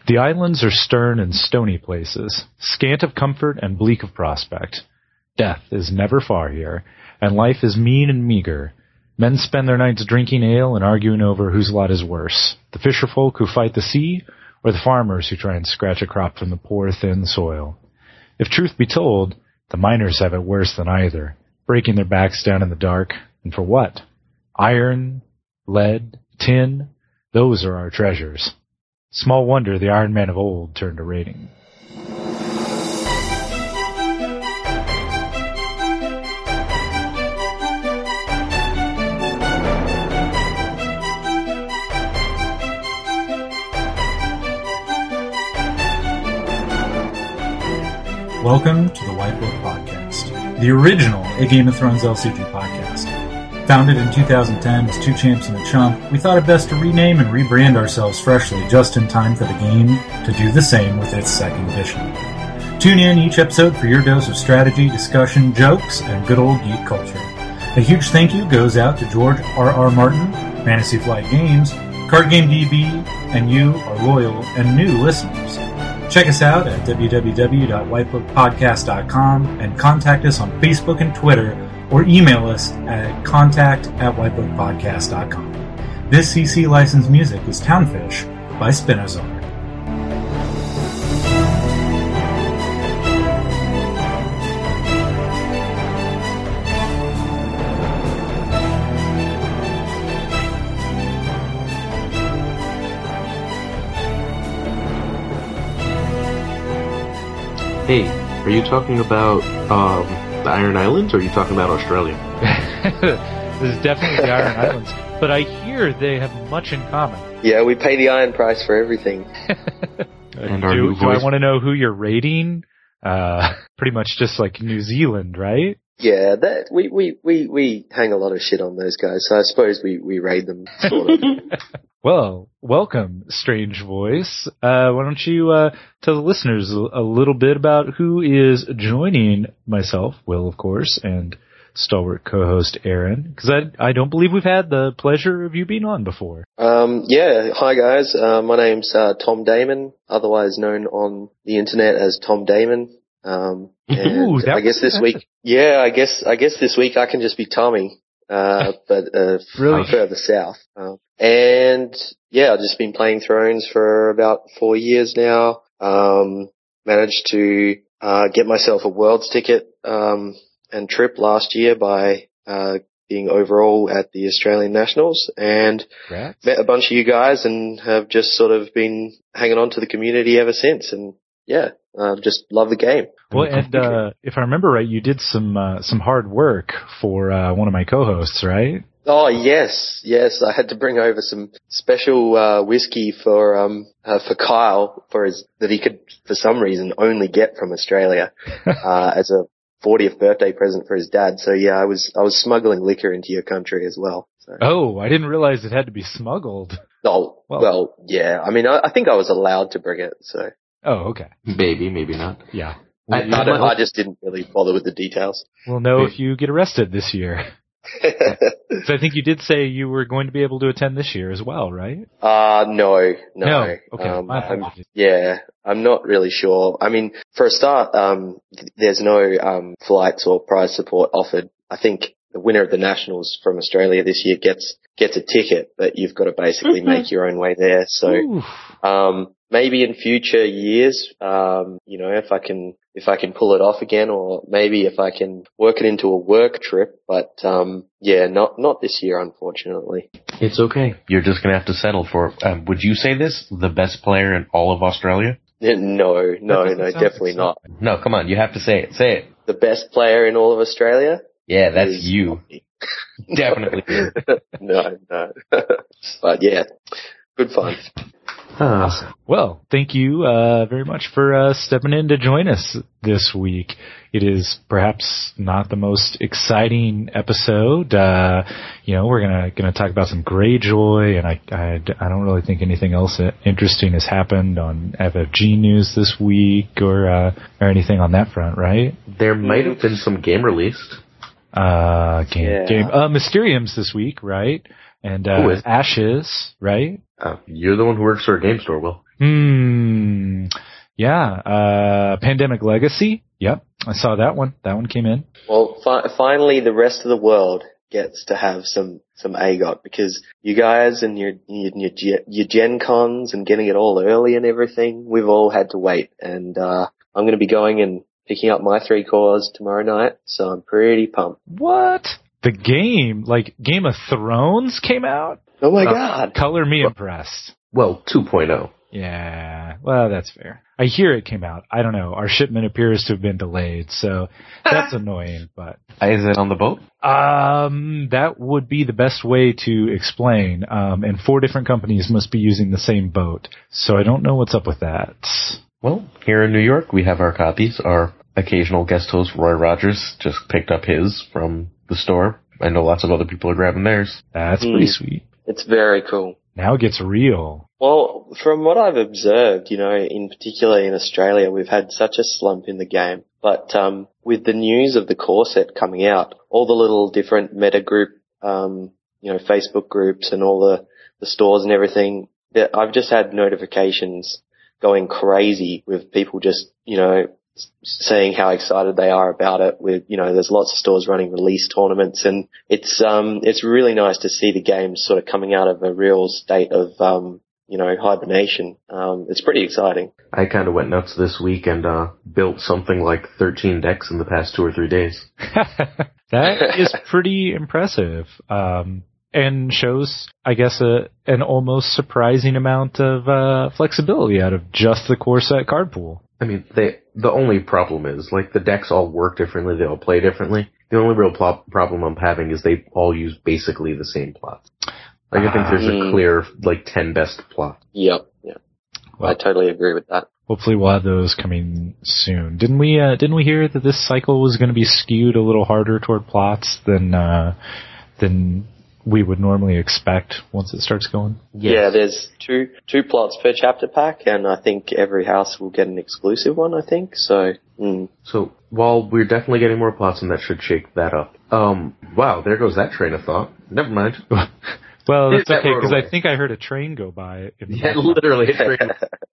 The islands are stern and stony places, scant of comfort and bleak of prospect. Death is never far here, and life is mean and meager. Men spend their nights drinking ale and arguing over whose lot is worse, the fisherfolk who fight the sea, or the farmers who try and scratch a crop from the poor, thin soil. If truth be told, the miners have it worse than either, breaking their backs down in the dark. And for what? Iron, lead, tin, those are our treasures. Small wonder the Iron Man of old turned to raiding. Welcome to the White Book Podcast, the original A Game of Thrones LCG podcast. Founded in 2010 as Two Champs and a Chump, we thought it best to rename and rebrand ourselves freshly just in time for the game to do the same with its second edition. Tune in each episode for your dose of strategy, discussion, jokes, and good old geek culture. A huge thank you goes out to George R.R. Martin, Fantasy Flight Games, Card Game DB, and you, our loyal and new listeners. Check us out at www.whitebookpodcast.com and contact us on Facebook and Twitter, or email us at contact@whitebookpodcast.com. This CC licensed music is Townfish by Spinozar. Hey, are you talking about the Iron Islands, or are you talking about Australia? This is definitely the Iron Islands, but I hear they have much in common. Yeah, we pay the iron price for everything. And do I want to know who you're raiding? Pretty much just like New Zealand, right? Yeah, that we hang a lot of shit on those guys, so I suppose we raid them, sort of. Well, welcome, Strange Voice. Why don't you tell the listeners a little bit about who is joining myself, Will, of course, and stalwart co-host Aaron, because I don't believe we've had the pleasure of you being on before. Yeah, hi guys. My name's Tom Damon, otherwise known on the internet as Tom Damon. And Ooh, I guess this week, I guess this week I can just be Tommy, but really? further south. And yeah, I've just been playing Thrones for about 4 years now. Managed to get myself a Worlds ticket and trip last year by being overall at the Australian Nationals, and met a bunch of you guys and have just sort of been hanging on to the community ever since. And yeah, just love the game. Well, and if I remember right, you did some hard work for one of my co-hosts, right? Oh yes. I had to bring over some special whiskey for Kyle that he could for some reason only get from Australia as a 40th birthday present for his dad. So yeah, I was smuggling liquor into your country as well. So. Oh, I didn't realize it had to be smuggled. Oh, well, yeah. I mean, I think I was allowed to bring it. So. Oh, okay. Maybe not. Yeah. I just didn't really bother with the details. We'll know if you get arrested this year. So I think you did say you were going to be able to attend this year as well, right? No. Okay. I'm not really sure. I mean, for a start, there's no flights or prize support offered. I think the winner of the Nationals from Australia this year gets a ticket, but you've got to basically make your own way there. So, maybe in future years, if I can pull it off again, or maybe if I can work it into a work trip, but, not this year, unfortunately. It's okay. You're just gonna have to settle for, would you say this, the best player in all of Australia? No, definitely not. No, come on, you have to say it. Say it. The best player in all of Australia? Yeah, that's you. Definitely. No. But yeah, good fun. Awesome. Well, thank you very much for stepping in to join us this week. It is perhaps not the most exciting episode. We're gonna talk about some Greyjoy, and I don't really think anything else interesting has happened on FFG news this week or anything on that front, right? There might have been some game released. Mysteriums this week, right? And Ashes, right? You're the one who works for a game store, Will. Yeah. Pandemic Legacy. Yep. I saw that one. That one came in. Well, finally the rest of the world gets to have some AGOT, because you guys and your Gen Cons and getting it all early and everything, we've all had to wait. And I'm going to be going and picking up my 3 cores tomorrow night, so I'm pretty pumped. What? The game, like Game of Thrones came out? Oh my God. Color me impressed. Well, 2.0. Yeah, well, that's fair. I hear it came out. I don't know. Our shipment appears to have been delayed, so that's annoying, but... Is it on the boat? That would be the best way to explain. And 4 different companies must be using the same boat, so I don't know what's up with that. Well, here in New York, we have our copies. Our occasional guest host, Roy Rogers, just picked up his from the store. I know lots of other people are grabbing theirs. That's pretty sweet. It's very cool. Now it gets real. Well, from what I've observed, in particular in Australia, we've had such a slump in the game. But with the news of the core set coming out, all the little different meta group, Facebook groups and all the stores and everything, I've just had notifications going crazy with people just, saying how excited they are about it. With, there's lots of stores running release tournaments, and it's really nice to see the game sort of coming out of a real state of, hibernation. It's pretty exciting. I kind of went nuts this week and built something like 13 decks in the past 2 or 3 days. That is pretty impressive. And shows, I guess, an almost surprising amount of flexibility out of just the core set card pool. I mean, the only problem is, the decks all work differently, they all play differently. The only real problem I'm having is they all use basically the same plots. I think there's a clear, 10 best plot. Yep, yeah. Well, I totally agree with that. Hopefully we'll have those coming soon. Didn't we hear that this cycle was going to be skewed a little harder toward plots than we would normally expect once it starts going? Yes. Yeah, there's two plots per chapter pack, and I think every house will get an exclusive one, I think, so... So, while we're definitely getting more plots, and that should shake that up. Wow, there goes that train of thought. Never mind. Well, that's okay, because I think I heard a train go by. Yeah, literally a train.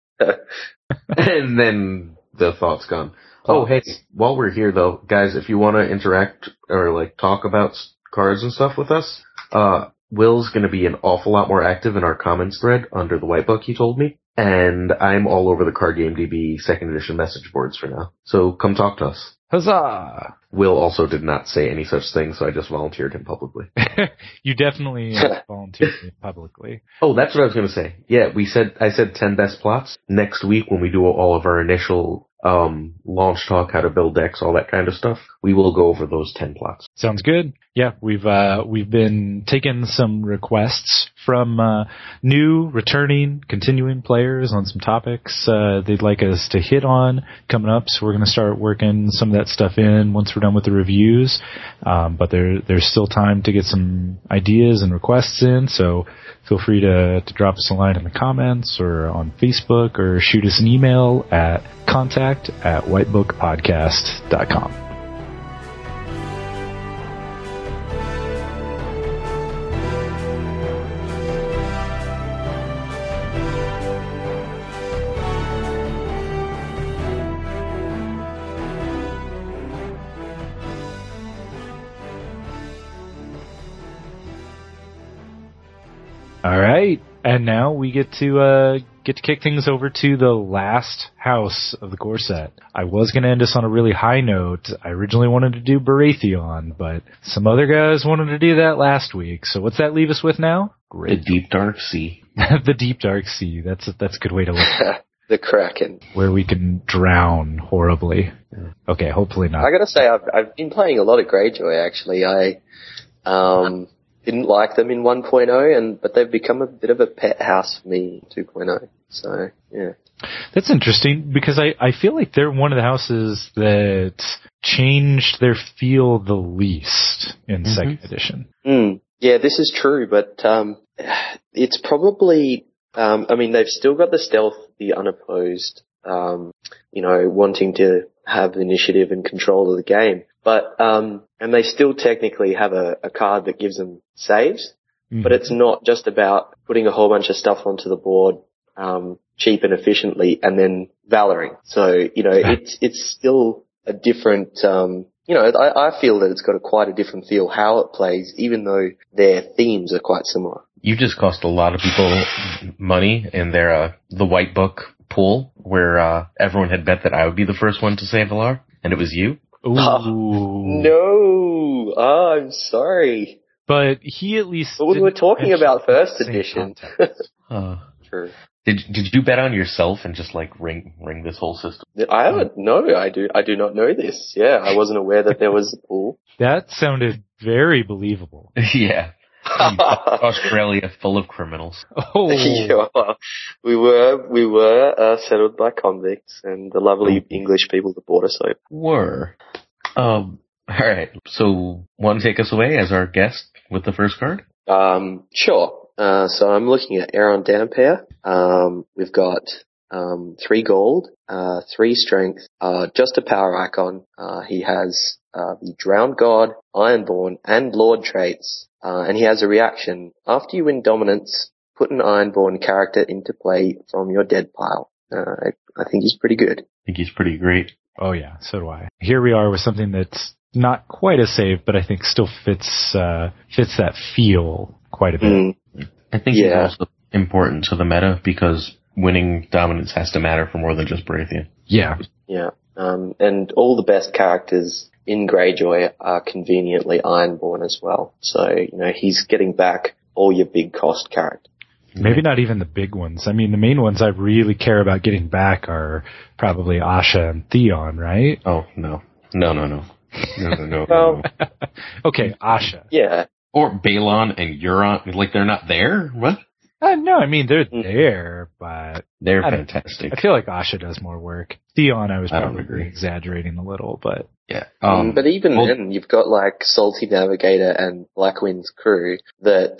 And then the thought's gone. Oh, hey, while we're here, though, guys, if you want to interact or, talk about cards and stuff with us, Will's going to be an awful lot more active in our comments thread under the White Book, he told me. And I'm all over the Card Game DB 2nd edition message boards for now. So come talk to us. Huzzah! Will also did not say any such thing, so I just volunteered him publicly. You definitely volunteered me publicly. Oh, that's what I was going to say. Yeah, I said 10 best plots. Next week, when we do all of our initial launch talk, how to build decks, all that kind of stuff, we will go over those 10 plots. Sounds good. Yeah, we've been taking some requests from new, returning, continuing players on some topics they'd like us to hit on coming up. So we're going to start working some of that stuff in once we're done with the reviews. But there's still time to get some ideas and requests in. So feel free to drop us a line in the comments or on Facebook, or shoot us an email at contact@whitebookpodcast.com. All right, and now we get to kick things over to the last house of the core set. I was going to end us on a really high note. I originally wanted to do Baratheon, but some other guys wanted to do that last week. So what's that leave us with now? Great. The Deep Dark Sea. The Deep Dark Sea. That's a good way to look at it. The Kraken. Where we can drown horribly. Okay, hopefully not. I gotta say, I've been playing a lot of Greyjoy, actually. I didn't like them in 1.0, but they've become a bit of a pet house for me in 2.0. So, yeah. That's interesting, because I feel like they're one of the houses that changed their feel the least in 2nd edition. Yeah, this is true, but it's probably... they've still got the stealth, the unopposed, wanting to have initiative and control of the game. But, and they still technically have a card that gives them saves, but it's not just about putting a whole bunch of stuff onto the board, cheap and efficiently, and then Valoring. So, it's still a different, I feel that it's got quite a different feel how it plays, even though their themes are quite similar. You just cost a lot of people money in their, the White Book pool, where, everyone had bet that I would be the first one to say Valar, and it was you. Ooh. No! I'm sorry. But he at least... But we were talking about first edition. True. Did you bet on yourself and just ring this whole system? I don't know. I do not know this. Yeah, I wasn't aware that there was a pool. That sounded very believable. Yeah. Australia full of criminals. Oh. Yeah, we were settled by convicts and the lovely English people that brought us over. All right. So, want to take us away as our guest with the first card? Sure. So I'm looking at Aeron Dampere. We've got 3 gold, 3 strength, just a power icon. He has the Drowned God, Ironborn, and Lord traits, and he has a reaction. After you win dominance, put an Ironborn character into play from your dead pile. I think he's pretty good. I think he's pretty great. Oh yeah, so do I. Here we are with something that's not quite a save, but I think still fits that feel quite a bit. I think he's also important to the meta because winning dominance has to matter for more than just Baratheon. Yeah. Yeah. And all the best characters in Greyjoy are conveniently Ironborn as well. So, he's getting back all your big cost characters. Maybe not even the big ones. I mean, the main ones I really care about getting back are probably Asha and Theon, right? Oh, no. No. Well, okay, Asha. Yeah. Or Balon and Euron. Like, they're not there? What? No, I mean, they're there, but... They're fantastic. I feel like Asha does more work. Theon, I was probably exaggerating a little, but... Yeah. But even then, you've got Salty Navigator and Blackwind's crew that,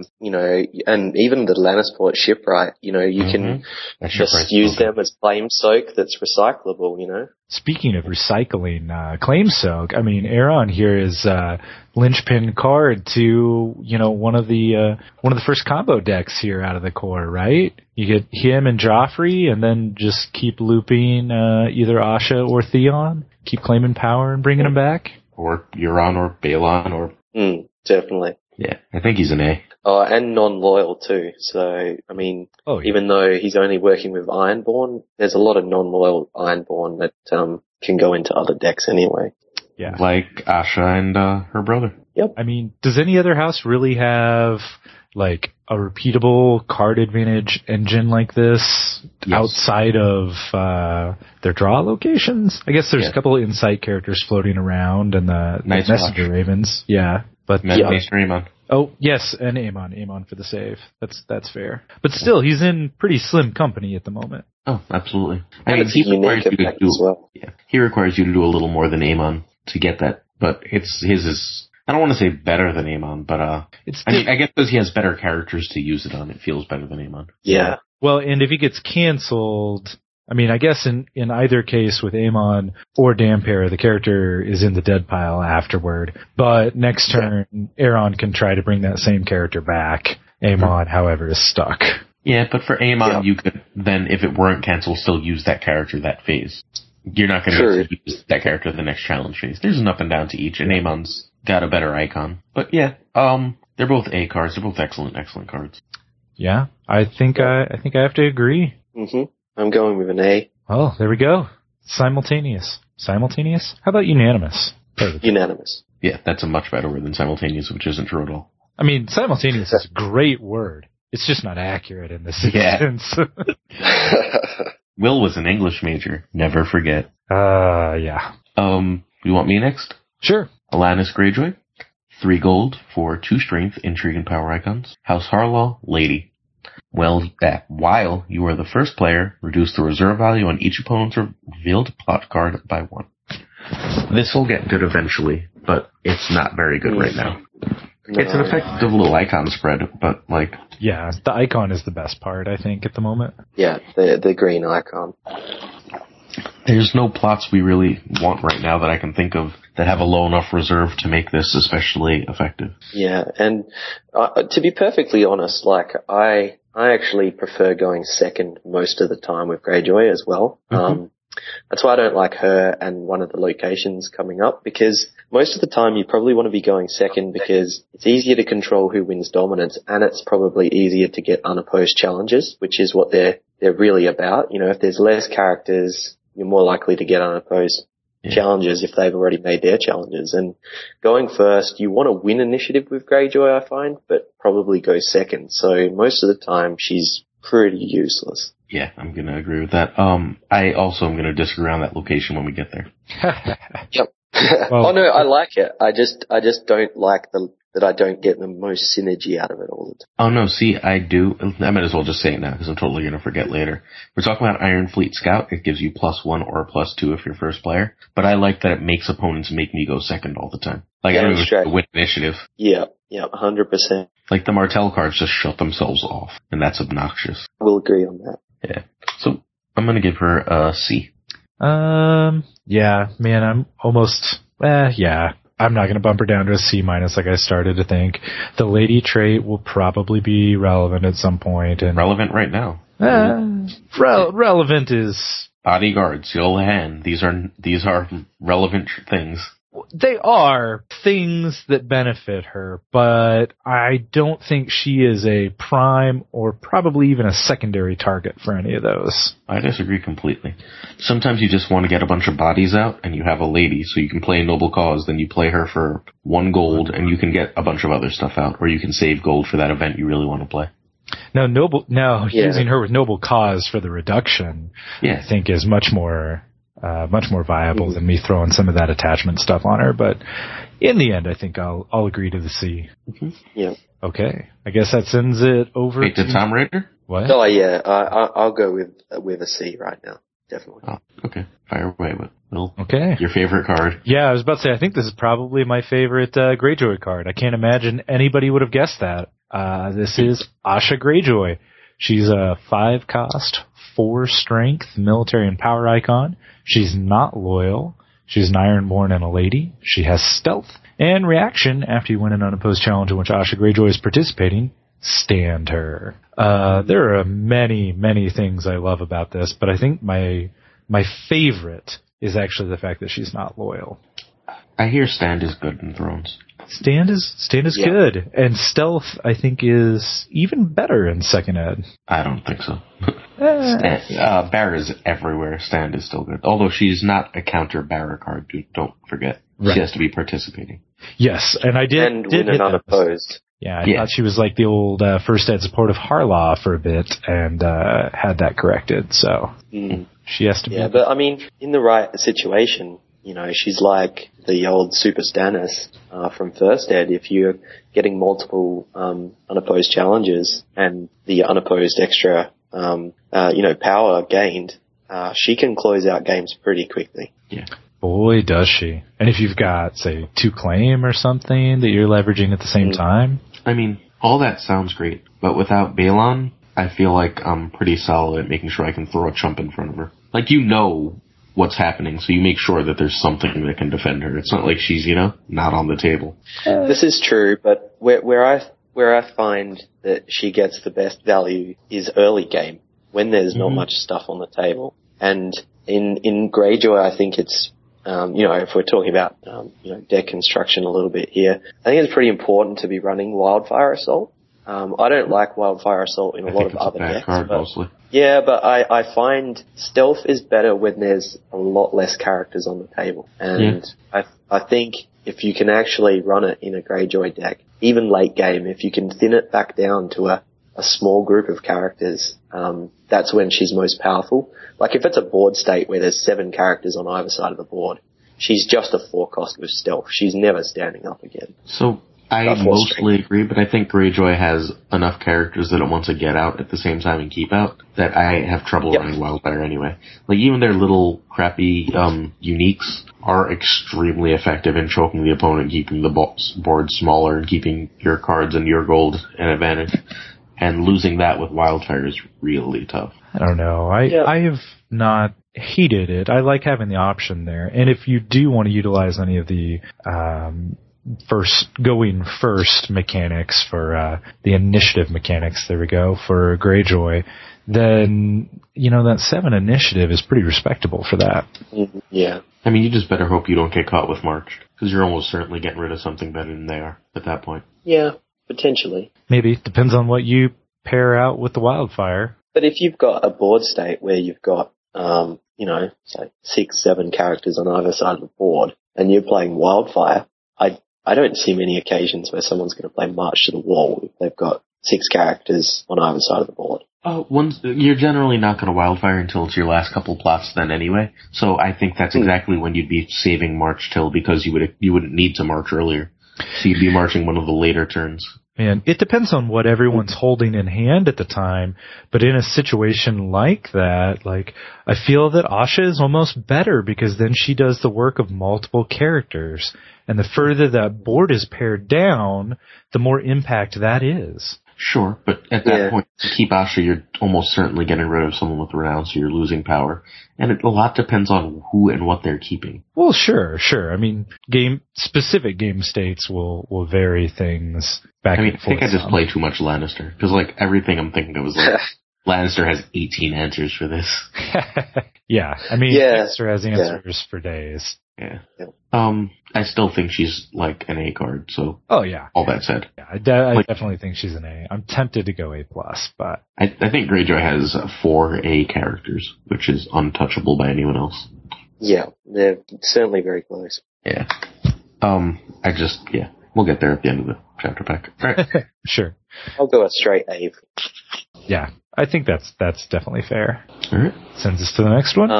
and even the Lannisport shipwright, you can just use them as flame soak that's recyclable, Speaking of recycling, claim soak, I mean, Aeron here is linchpin card to, one of the first combo decks here out of the core, right? You get him and Joffrey, and then just keep looping either Asha or Theon. Keep claiming power and bringing him back. Or Euron or Balon or... Definitely. Yeah, I think he's an A. Oh, and non-loyal too. So, I mean, even though he's only working with Ironborn, there's a lot of non-loyal Ironborn that can go into other decks anyway. Yeah. Like Asha and her brother. Yep. I mean, does any other house really have a repeatable card advantage engine like this outside of their draw locations? I guess there's a couple of insight characters floating around and the Messenger Ravens. Yeah. But Maester Aemon. Oh, yes, and Aemon for the save. That's fair. But still, he's in pretty slim company at the moment. Oh, absolutely. I mean, he requires you to do he requires you to do a little more than Aemon to get that. But his is, I don't want to say better than Aemon, but I guess because he has better characters to use it on, it feels better than Aemon. Yeah. Well, and if he gets canceled, I mean, I guess in either case with Aemon or Dampere, the character is in the dead pile afterward. But next turn, Aeron can try to bring that same character back. Aemon, however, is stuck. Yeah, but for Aemon, you could then, if it weren't canceled, still use that character that phase. You're not going to use that character the next challenge phase. There's an up and down to each, and Aemon's got a better icon. But yeah, they're both A cards. They're both excellent cards. Yeah, I think I have to agree. Mm-hmm. I'm going with an A. Oh, there we go. Simultaneous. Simultaneous? How about unanimous? Unanimous. Yeah, that's a much better word than simultaneous, which isn't true at all. I mean, simultaneous is a great word. It's just not accurate in this instance. Will was an English major. Never forget. Yeah. You want me next? Sure. Alanis Greyjoy. 3 gold for 2 strength, intrigue, and power icons. House Harlaw, Lady. While you are the first player, reduce the reserve value on each opponent's revealed plot card by 1. This will get good eventually, but it's not very good right now. No. It's an effective little icon spread, but yeah, the icon is the best part, I think, at the moment. Yeah, the green icon. There's no plots we really want right now that I can think of that have a low enough reserve to make this especially effective. Yeah, and to be perfectly honest, I I actually prefer going second most of the time with Greyjoy as well. Mm-hmm. That's why I don't like her and one of the locations coming up, because most of the time you probably want to be going second because it's easier to control who wins dominance, and it's probably easier to get unopposed challenges, which is what they're really about. You know, if there's less characters, you're more likely to get unopposed challenges if they've already made their challenges. And going first, you want to win initiative with Greyjoy, I find, but probably go second. So most of the time she's pretty useless. Yeah, I'm going to agree with that. I also am going to disagree on that location when we get there. Yep. Well, oh no, I like it. I just don't like that I don't get the most synergy out of it all the time. Oh no, see, I do. I might as well just say it now because I'm totally going to forget later. We're talking about Iron Fleet Scout. It gives you +1 or +2 if you're first player. But I like that it makes opponents make me go second all the time. Like I don't even win initiative. Yeah, 100%. Like the Martell cards just shut themselves off, and that's obnoxious. We'll agree on that. Yeah. So I'm going to give her a C. Yeah, man, I'm almost, I'm not going to bump her down to a C- like I started to think. The lady trait will probably be relevant at some point. And relevant right now. Relevant is... Bodyguard, seal the hand. These are relevant things. They are things that benefit her, but I don't think she is a prime or probably even a secondary target for any of those. I disagree completely. Sometimes you just want to get a bunch of bodies out and you have a lady, so you can play a noble cause, then you play her for 1 gold and you can get a bunch of other stuff out, or you can save gold for that event you really want to play. Using her with noble cause for the reduction, I think is much more viable than me throwing some of that attachment stuff on her. But in the end, I think I'll agree to the C. Mm-hmm. Yeah. Okay. I guess that sends it over to Tom Raider? What? Oh yeah, I'll go with a C right now. Definitely. Oh, okay. Fire away with Will. Okay. Your favorite card? Yeah, I was about to say, I think this is probably my favorite Greyjoy card. I can't imagine anybody would have guessed that. This is Asha Greyjoy. She's a 5-cost, 4-strength military and power icon. She's not loyal. She's an Ironborn and a lady. She has stealth and reaction after you win an unopposed challenge in which Asha Greyjoy is participating. Stand her. There are many, many things I love about this, but I think my favorite is actually the fact that she's not loyal. I hear stand is good in Thrones. Stand is good, and stealth I think is even better in second ed. I don't think so. Barra is everywhere. Stand is still good, although she's not a counter Barra card. Don't forget, she has to be participating. Yes, and I did win an unopposed. Yeah, I thought she was like the old first ed support of Harlaw for a bit, and had that corrected. So she has to be. Yeah, but I mean, in the right situation. You know, she's like the old Super Stannis from First Ed. If you're getting multiple unopposed challenges and the unopposed extra, power gained, she can close out games pretty quickly. Yeah. Boy, does she. And if you've got, say, 2 claim or something that you're leveraging at the same time. I mean, all that sounds great, but without Balon, I feel like I'm pretty solid at making sure I can throw a chump in front of her. Like, you know what's happening, so you make sure that there's something that can defend her. It's not like she's, not on the table. This is true, but where I find that she gets the best value is early game, when there's not much stuff on the table. And in Greyjoy, I think it's, if we're talking about, deck construction a little bit here, I think it's pretty important to be running Wildfire Assault. I don't like Wildfire Assault in a lot of other decks. Card, mostly. Yeah, but I find stealth is better when there's a lot less characters on the table. And I think if you can actually run it in a Greyjoy deck, even late game, if you can thin it back down to a small group of characters, that's when she's most powerful. Like if it's a board state where there's 7 characters on either side of the board, she's just a 4-cost with stealth. She's never standing up again. So I mostly agree, but I think Greyjoy has enough characters that it wants to get out at the same time and keep out that I have trouble running Wildfire anyway. Like even their little crappy uniques are extremely effective in choking the opponent, keeping the board smaller, and keeping your cards and your gold an advantage. And losing that with Wildfire is really tough. I don't know. I have not hated it. I like having the option there. And if you do want to utilize any of the going first mechanics for the initiative mechanics, there we go, for Greyjoy, then, that 7 initiative is pretty respectable for that. Yeah. I mean, you just better hope you don't get caught with March, because you're almost certainly getting rid of something better than they are at that point. Yeah, potentially. Maybe. Depends on what you pair out with the Wildfire. But if you've got a board state where you've got, say 6, 7 characters on either side of the board, and you're playing Wildfire, I don't see many occasions where someone's going to play March to the Wall if they've got 6 characters on either side of the board. You're generally not going to Wildfire until it's your last couple plots then anyway. So I think that's exactly when you'd be saving March till, because you wouldn't need to march earlier. So you'd be marching one of the later turns. And it depends on what everyone's holding in hand at the time, but in a situation like that, I feel that Asha is almost better, because then she does the work of multiple characters. And the further that board is pared down, the more impact that is. Sure, but at that point, to keep Asha, you're almost certainly getting rid of someone with renown, so you're losing power. And a lot depends on who and what they're keeping. Well, sure. I mean, specific game states will vary things back and forth. I think I just play too much Lannister, because everything I'm thinking of is Lannister has 18 answers for this. Yeah, I mean, Lannister has answers for days. Yeah. I still think she's an A card, so. Oh, yeah. All that said. Yeah, I definitely think she's an A. I'm tempted to go A+, but. I think Greyjoy has 4 A characters, which is untouchable by anyone else. Yeah, they're certainly very close. Yeah. We'll get there at the end of the chapter pack. All right. Sure. I'll go a straight A. Yeah, I think that's definitely fair. All right. Sends us to the next one.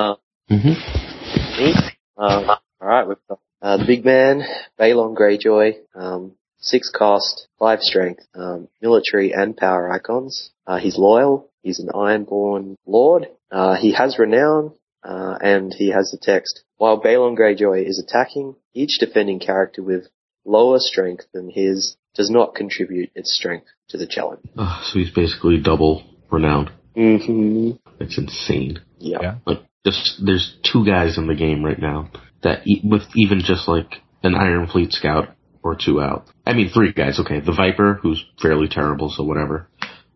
Alright, we've got the big man, Balon Greyjoy, 6 cost, 5 strength, military and power icons. He's loyal, he's an Ironborn Lord, he has renown, and he has the text, while Balon Greyjoy is attacking, each defending character with lower strength than his does not contribute its strength to the challenge. So he's basically double renowned. Mm-hmm. It's insane. Yeah. There's 2 guys in the game right now that with even just an Iron Fleet scout or 2 out. I mean 3 guys, okay. The Viper, who's fairly terrible, so whatever.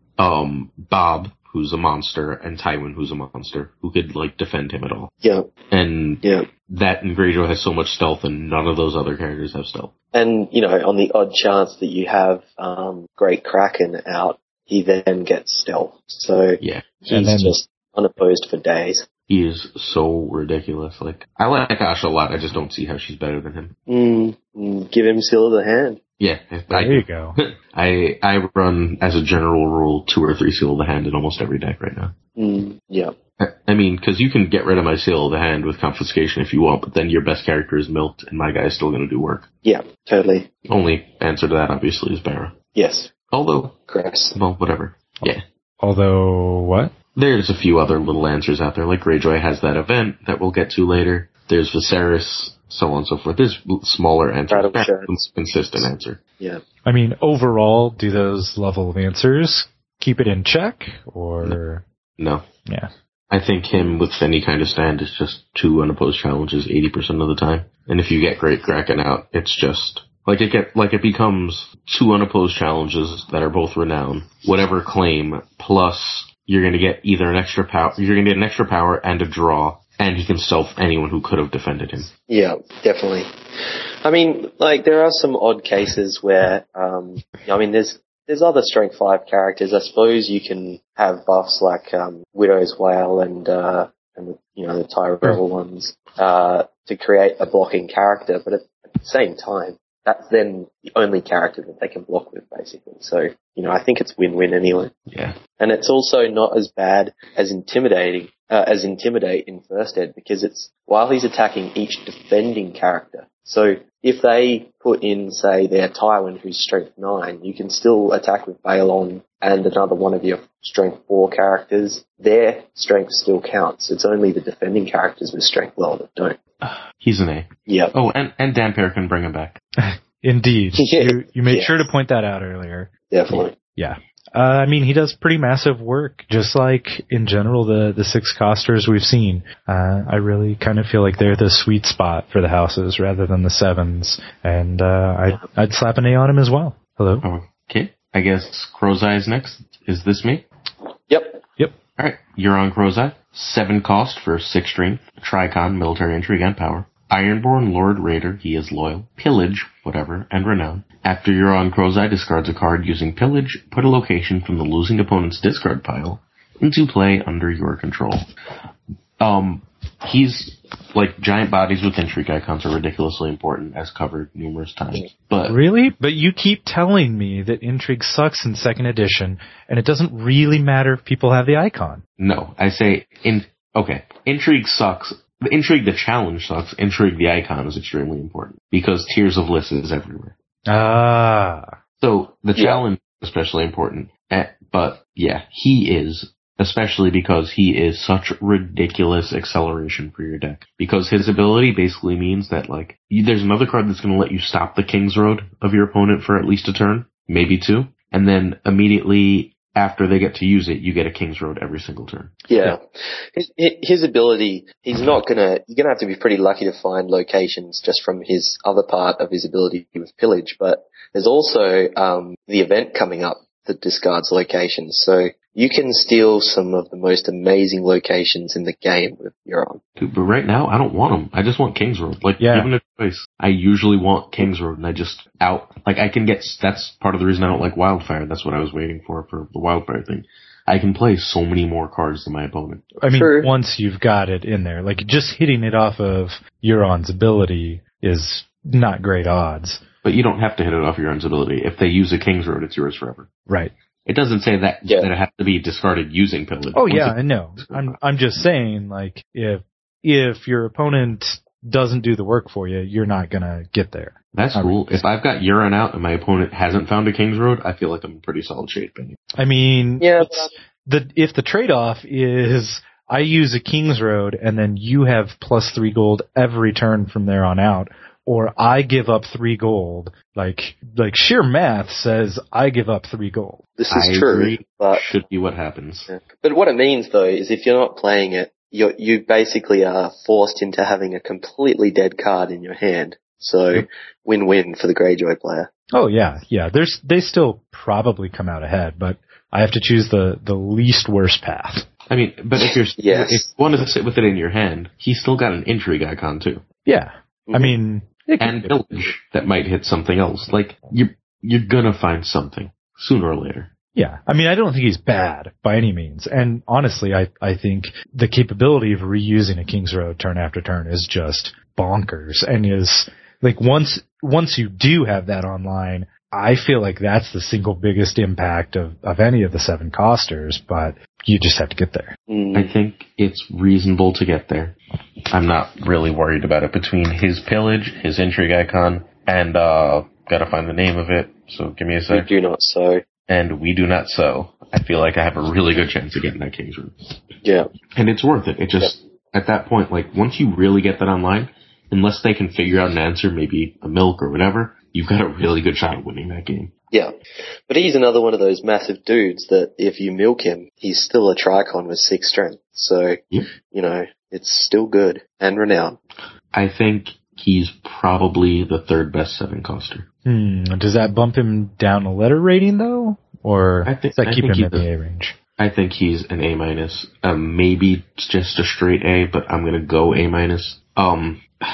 Bob, who's a monster, and Tywin, who's a monster, who could defend him at all. Yeah. And that and Greyjoy has so much stealth, and none of those other characters have stealth. And, on the odd chance that you have Great Kraken out, he then gets stealth. So he's just unopposed for days. He is so ridiculous. I like Asha a lot. I just don't see how she's better than him. Give him Seal of the Hand. Yeah. There you go. I run, as a general rule, 2 or 3 Seal of the Hand in almost every deck right now. Yeah. I mean, because you can get rid of my Seal of the Hand with Confiscation if you want, but then your best character is milked, and my guy is still going to do work. Yeah, totally. Only answer to that, obviously, is Barra. Yes. Although, Gross. well, whatever. Yeah. Although, what? There's a few other little answers out there, Greyjoy has that event that we'll get to later. There's Viserys, so on and so forth. There's smaller answers. Consistent answer. Yeah. I mean, overall, do those level of answers keep it in check, or? No. Yeah. I think him with any kind of stand is just 2 unopposed challenges 80% of the time. And if you get Great Kraken out, it's just it becomes 2 unopposed challenges that are both renowned, whatever claim, plus you're going to get either an extra power, you're going to get an extra power and a draw, and he can stealth anyone who could have defended him. Yeah, definitely. I mean, there are some odd cases where, there's other Strength 5 characters. I suppose you can have buffs like Widow's Wail and the Tyrell ones to create a blocking character, but at the same time, that's then the only character that they can block with, basically. So, I think it's win-win anyway. Yeah. And it's also not as bad as Intimidate in First Ed, because while he's attacking each defending character. So if they put in, say, their Tywin, who's Strength 9, you can still attack with Balon and another one of your Strength 4 characters. Their strength still counts. It's only the defending characters with Strength low that don't. He's an A. Yeah. Oh, and Dampere can bring him back. Indeed. You made sure to point that out earlier. Definitely. Yeah. I mean, he does pretty massive work, just like, in general, the 6 costers we've seen. I really kind of feel like they're the sweet spot for the houses rather than the 7s, and I'd slap an A on him as well. Hello? Okay, I guess Crow's Eye is next. Is this me? Yep. Alright, you're on Crow's Eye. 7 cost for 6 strength, Tricon, military intrigue, and power. Ironborn Lord Raider, he is loyal. Pillage, whatever, and renown. After you're on Crow's Eye discards a card using Pillage, put a location from the losing opponent's discard pile into play under your control. He's, like, giant bodies with intrigue icons are ridiculously important, as covered numerous times. But really? But you keep telling me that intrigue sucks in 2nd edition, and it doesn't really matter if people have the icon. No, I say, intrigue sucks. The intrigue, the challenge sucks. Intrigue, the icon is extremely important because Tears of Lys is everywhere. So the challenge is especially important. But yeah, he is, especially because he is such ridiculous acceleration for your deck. Because his ability basically means that, like, there's another card that's going to let you stop the King's Road of your opponent for at least a turn, maybe 2, and then immediately after they get to use it, you get a King's Road every single turn. Yeah. His ability, you're gonna have to be pretty lucky to find locations just from his other part of his ability with Pillage, but there's also, the event coming up that discards locations, so you can steal some of the most amazing locations in the game with Euron. Dude, but right now, I don't want them. I just want King's Road. Like, given a choice, I usually want King's Road, and I just that's part of the reason I don't like Wildfire. That's what I was waiting for the Wildfire thing. I can play so many more cards than my opponent. I mean, once you've got it in there, like, just hitting it off of Euron's ability is not great odds. But you don't have to hit it off Euron's ability. If they use a King's Road, it's yours forever. Right. It doesn't say that it has to be discarded using Pillage. Oh yeah, I know. I'm just saying, like, if your opponent doesn't do the work for you, you're not gonna get there. That's cool. If I've got Euron out and my opponent hasn't found a King's Road, I feel like I'm in pretty solid shape. I mean, if the trade-off is I use a King's Road and then you have +3 gold every turn from there on out, or I give up 3 gold, like sheer math says I give up 3 gold. This is true. Agree, but should be what happens. Yeah. But what it means, though, is if you're not playing it, you basically are forced into having a completely dead card in your hand. So win-win for the Greyjoy player. Oh yeah. They still probably come out ahead, but I have to choose the least worst path. I mean, but if if you wanted to sit with it in your hand, he's still got an intrigue icon too. Yeah. Mm-hmm. I mean, and Pillage that might hit something else. Like, you're gonna find something sooner or later. Yeah. I mean, I don't think he's bad by any means. And honestly, I think the capability of reusing a King's Road turn after turn is just bonkers. And is, like, once you do have that online, I feel like that's the single biggest impact of any of the 7 costers, but you just have to get there. I think it's reasonable to get there. I'm not really worried about it between his Pillage, his intrigue icon, and gotta find the name of it, so give me a sec. We do not sow. And we do not sow. I feel like I have a really good chance of getting that King's Road. Yeah. And it's worth it. It just, at that point, like, once you really get that online, unless they can figure out an answer, maybe a milk or whatever, you've got a really good shot of winning that game. Yeah. But he's another one of those massive dudes that if you milk him, he's still a Tricon with 6 strength. So, you know, it's still good and renowned. I think he's probably the 3rd best 7 coster. Does that bump him down a letter rating, though? Or does that keep him in the A range? I think he's an A-. Maybe just a straight A, but I'm going to go A-.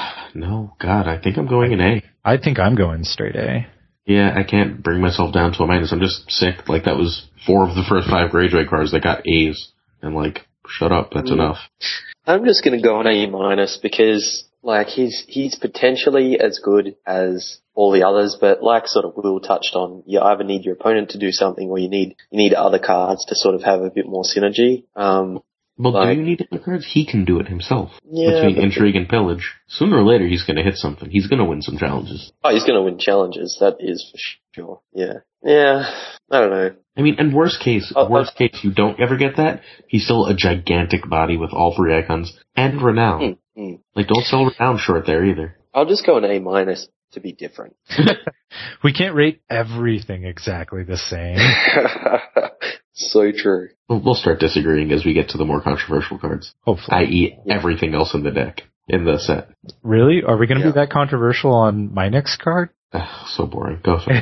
No, God, I think I'm going an A. I think I'm going straight A. Yeah, I can't bring myself down to a minus. I'm just sick. Like, that was 4 of the first 5 Greyjoy cards that got A's. And, like, shut up, that's enough. I'm just going to go on A- because, like, he's potentially as good as all the others, but like sort of Will touched on, you either need your opponent to do something or you need other cards to sort of have a bit more synergy. Well, do you need other cards? He can do it himself. Yeah, between Intrigue and Pillage. Sooner or later, he's going to hit something. He's going to win some challenges. Oh, he's going to win challenges. That is for sure. Yeah. Yeah. I don't know. I mean, and worst case, you don't ever get that. He's still a gigantic body with all 3 icons and renown. Like, don't sell renown short there either. I'll just go an A-. to be different. We can't rate everything exactly the same. So true. We'll start disagreeing as we get to the more controversial cards. Hopefully. I.e. everything else in the deck, in the set. Really? Are we going to be that controversial on my next card? So boring. Go for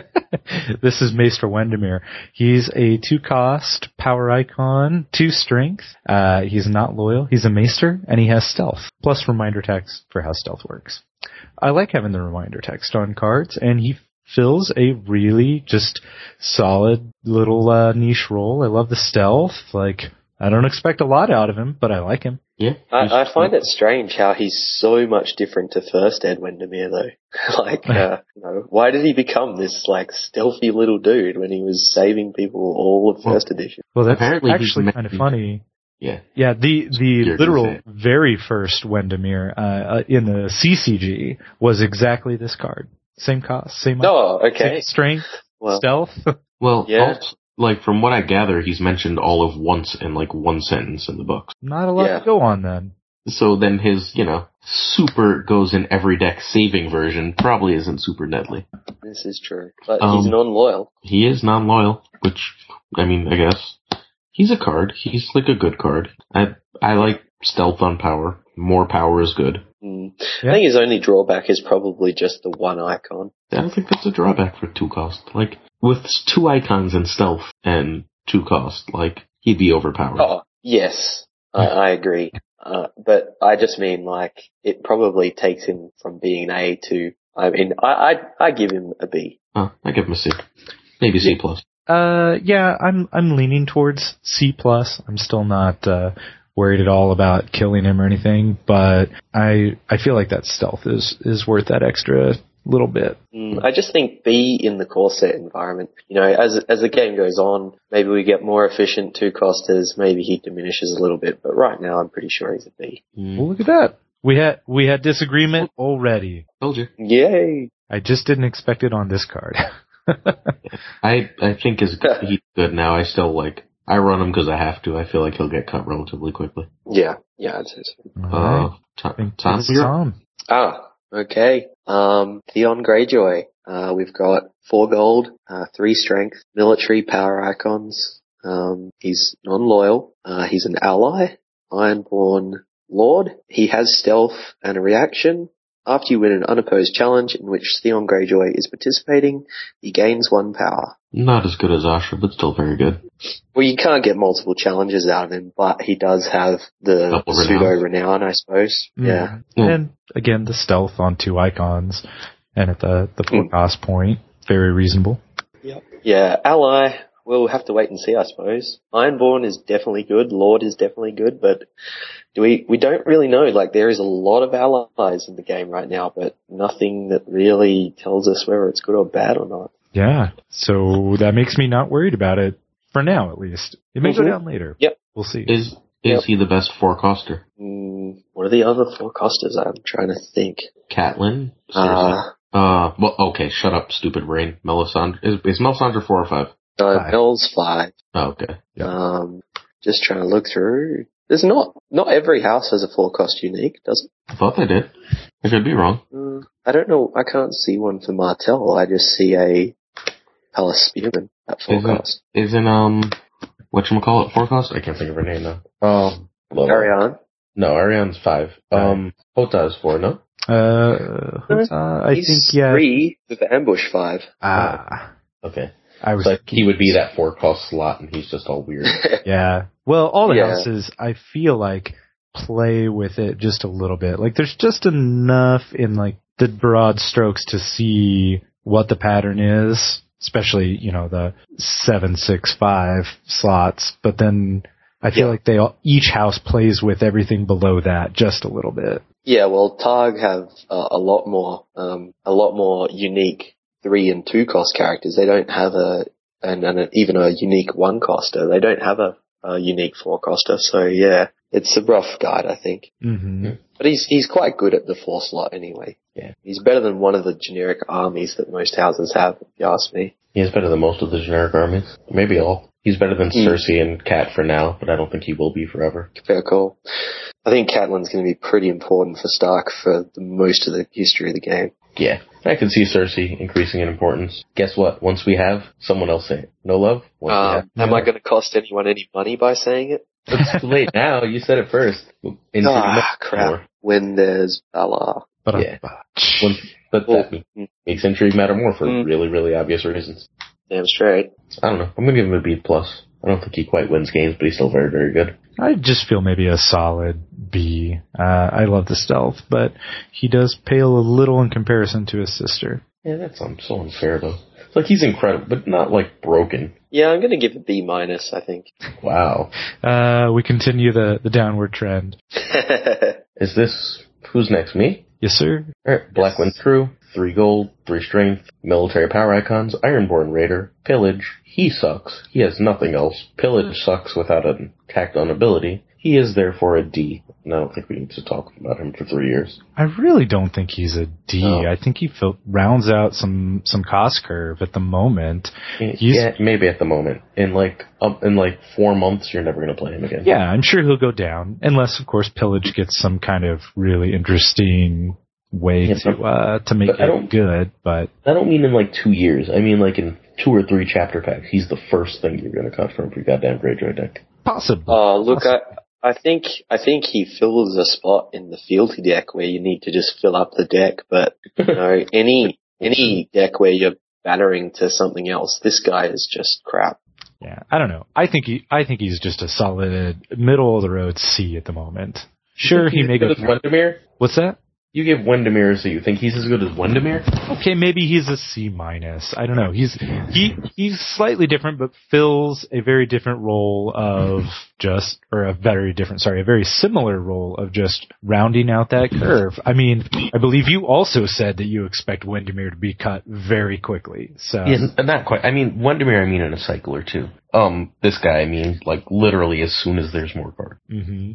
it. This is Maester Wendemir. He's a 2-cost power icon, 2 strength. He's not loyal. He's a Maester, and he has stealth, plus reminder text for how stealth works. I like having the reminder text on cards, and he fills a really just solid little niche role. I love the stealth. Like, I don't expect a lot out of him, but I like him. Yeah. I find it strange how he's so much different to first Ed Wendemir, though. Like, why did he become this, like, stealthy little dude when he was saving people all of first edition? Well, that's Apparently actually kind of funny. Yeah. Yeah, the literal very first Wendemir in the CCG was exactly this card. Same cost, same okay. Strength, stealth. Well, yeah. also, like, from what I gather, he's mentioned all of once in, like, one sentence in the books. Not a lot to go on, then. So then his, super goes in every deck saving version probably isn't super deadly. This is true. But he's non-loyal. He is non-loyal, which, I mean, I guess. He's a card. He's, like, a good card. I like stealth on power. More power is good. Yeah. I think his only drawback is probably just the 1 icon. I don't think that's a drawback for 2 cost. Like, with 2 icons in stealth and 2 cost, like, he'd be overpowered. Oh, yes. I agree. But I just mean, like, it probably takes him from being an A to, I mean, I give him a B. Oh, I give him a C. Maybe C+. Yeah, I'm leaning towards C+. I'm still not, worried at all about killing him or anything, but I feel like that stealth is worth that extra little bit. I just think B in the core set environment, as the game goes on, maybe we get more efficient 2-costers, maybe he diminishes a little bit, but right now I'm pretty sure he's a B. Well, look at that. We had disagreement already. Told you. Yay. I just didn't expect it on this card. I think he's good now. I still I run him because I have to. I feel like he'll get cut relatively quickly. Yeah, I'd say so. Tom. Okay. Theon Greyjoy. We've got 4 gold, 3 strength, military power icons. He's non-loyal. He's an ally, Ironborn Lord. He has stealth and a reaction. After you win an unopposed challenge in which Theon Greyjoy is participating, he gains 1 power. Not as good as Asha, but still very good. Well, you can't get multiple challenges out of him, but he does have the pseudo-renown, I suppose. Yeah. And, again, the stealth on 2 icons, and at the 4-cost point, very reasonable. Yep. Yeah, ally, we'll have to wait and see, I suppose. Ironborn is definitely good, Lord is definitely good, but we don't really know. Like, there is a lot of allies in the game right now, but nothing that really tells us whether it's good or bad or not. Yeah, so that makes me not worried about it, for now at least. It may go down later. Yep. We'll see. Is he the best 4-coster? What are the other 4-costers? I'm trying to think. Catelyn? Well, okay, shut up, stupid brain. Melisandre. Is Melisandre 4 or 5? Mel's 5. Oh, okay. Yep. Just trying to look through. There's not every house has a 4-cost unique, does it? I thought they did. I could be wrong. I don't know. I can't see one for Martell. I just see a Palace Spearman at 4-cost. Isn't, whatchamacallit 4-cost? I can't think of her name now. Ariane? No, Ariane's 5. Hota is 4, no? I think, yeah. 3 with the ambush 5. Okay. I was like he would be that 4-cost slot, and he's just all weird. Yeah. Well, all the houses, I feel like, play with it just a little bit. Like, there's just enough in, like, the broad strokes to see what the pattern is, especially, the 7, 6, 5 slots. But then I feel like each house plays with everything below that just a little bit. Yeah, well, Targ have a lot more unique 3 and 2 cost characters. They don't have even a unique 1-coster. They don't have a unique 4-coster. So yeah, it's a rough guide, I think. Mm-hmm. But he's quite good at the 4 slot anyway. Yeah, he's better than one of the generic armies that most houses have, if you ask me. He is better than most of the generic armies. Maybe all. He's better than Cersei and Cat for now, but I don't think he will be forever. Fair call. I think Catelyn's going to be pretty important for Stark for most of the history of the game. Yeah, I can see Cersei increasing in importance. Guess what? Once we have, someone else say it. No love? Once we have. Am I going to cost anyone any money by saying it? It's too late now. You said it first. Crap. More. When there's Valar. Yeah. But that makes intrigue matter more for really, really obvious reasons. Damn straight. I don't know. I'm going to give him a B+. I don't think he quite wins games, but he's still very, very good. I just feel maybe a solid B. I love the stealth, but he does pale a little in comparison to his sister. Yeah, that's so unfair, though. It's like he's incredible, but not, like, broken. Yeah, I'm going to give it B-, I think. Wow. We continue the downward trend. Is this... Who's next, me? Yes, sir. Alright, Blackwind Crew, 3 gold, 3 strength, military power icons, Ironborn Raider, Pillage. He sucks. He has nothing else. Pillage sucks without an tacked-on ability. He is therefore a D. And I don't think we need to talk about him for 3 years. I really don't think he's a D. No. I think he rounds out some cost curve at the moment. Yeah, maybe at the moment. In like 4 months, you're never going to play him again. Yeah, I'm sure he'll go down, unless of course Pillage gets some kind of really interesting way to make it good. But I don't mean in like 2 years. I mean like in 2 or 3 chapter packs. He's the first thing you're going to cut from your goddamn Greyjoy deck. Possibly. Look, I think he fills a spot in the fealty deck where you need to just fill up the deck, but any deck where you're bannering to something else, this guy is just crap. Yeah, I don't know. I think he's just a solid middle of the road C at the moment. Sure, he may go. Windermere? What's that? You give Windermere, so you think he's as good as Windermere? Okay, maybe he's a C-. I don't know. He's slightly different, but fills a very different role of a very similar role of just rounding out that curve. I mean, I believe you also said that you expect Windermere to be cut very quickly. So yeah, not quite. I mean, Windermere, in a cycle or two. This guy, like literally as soon as there's more cards. Mm-hmm.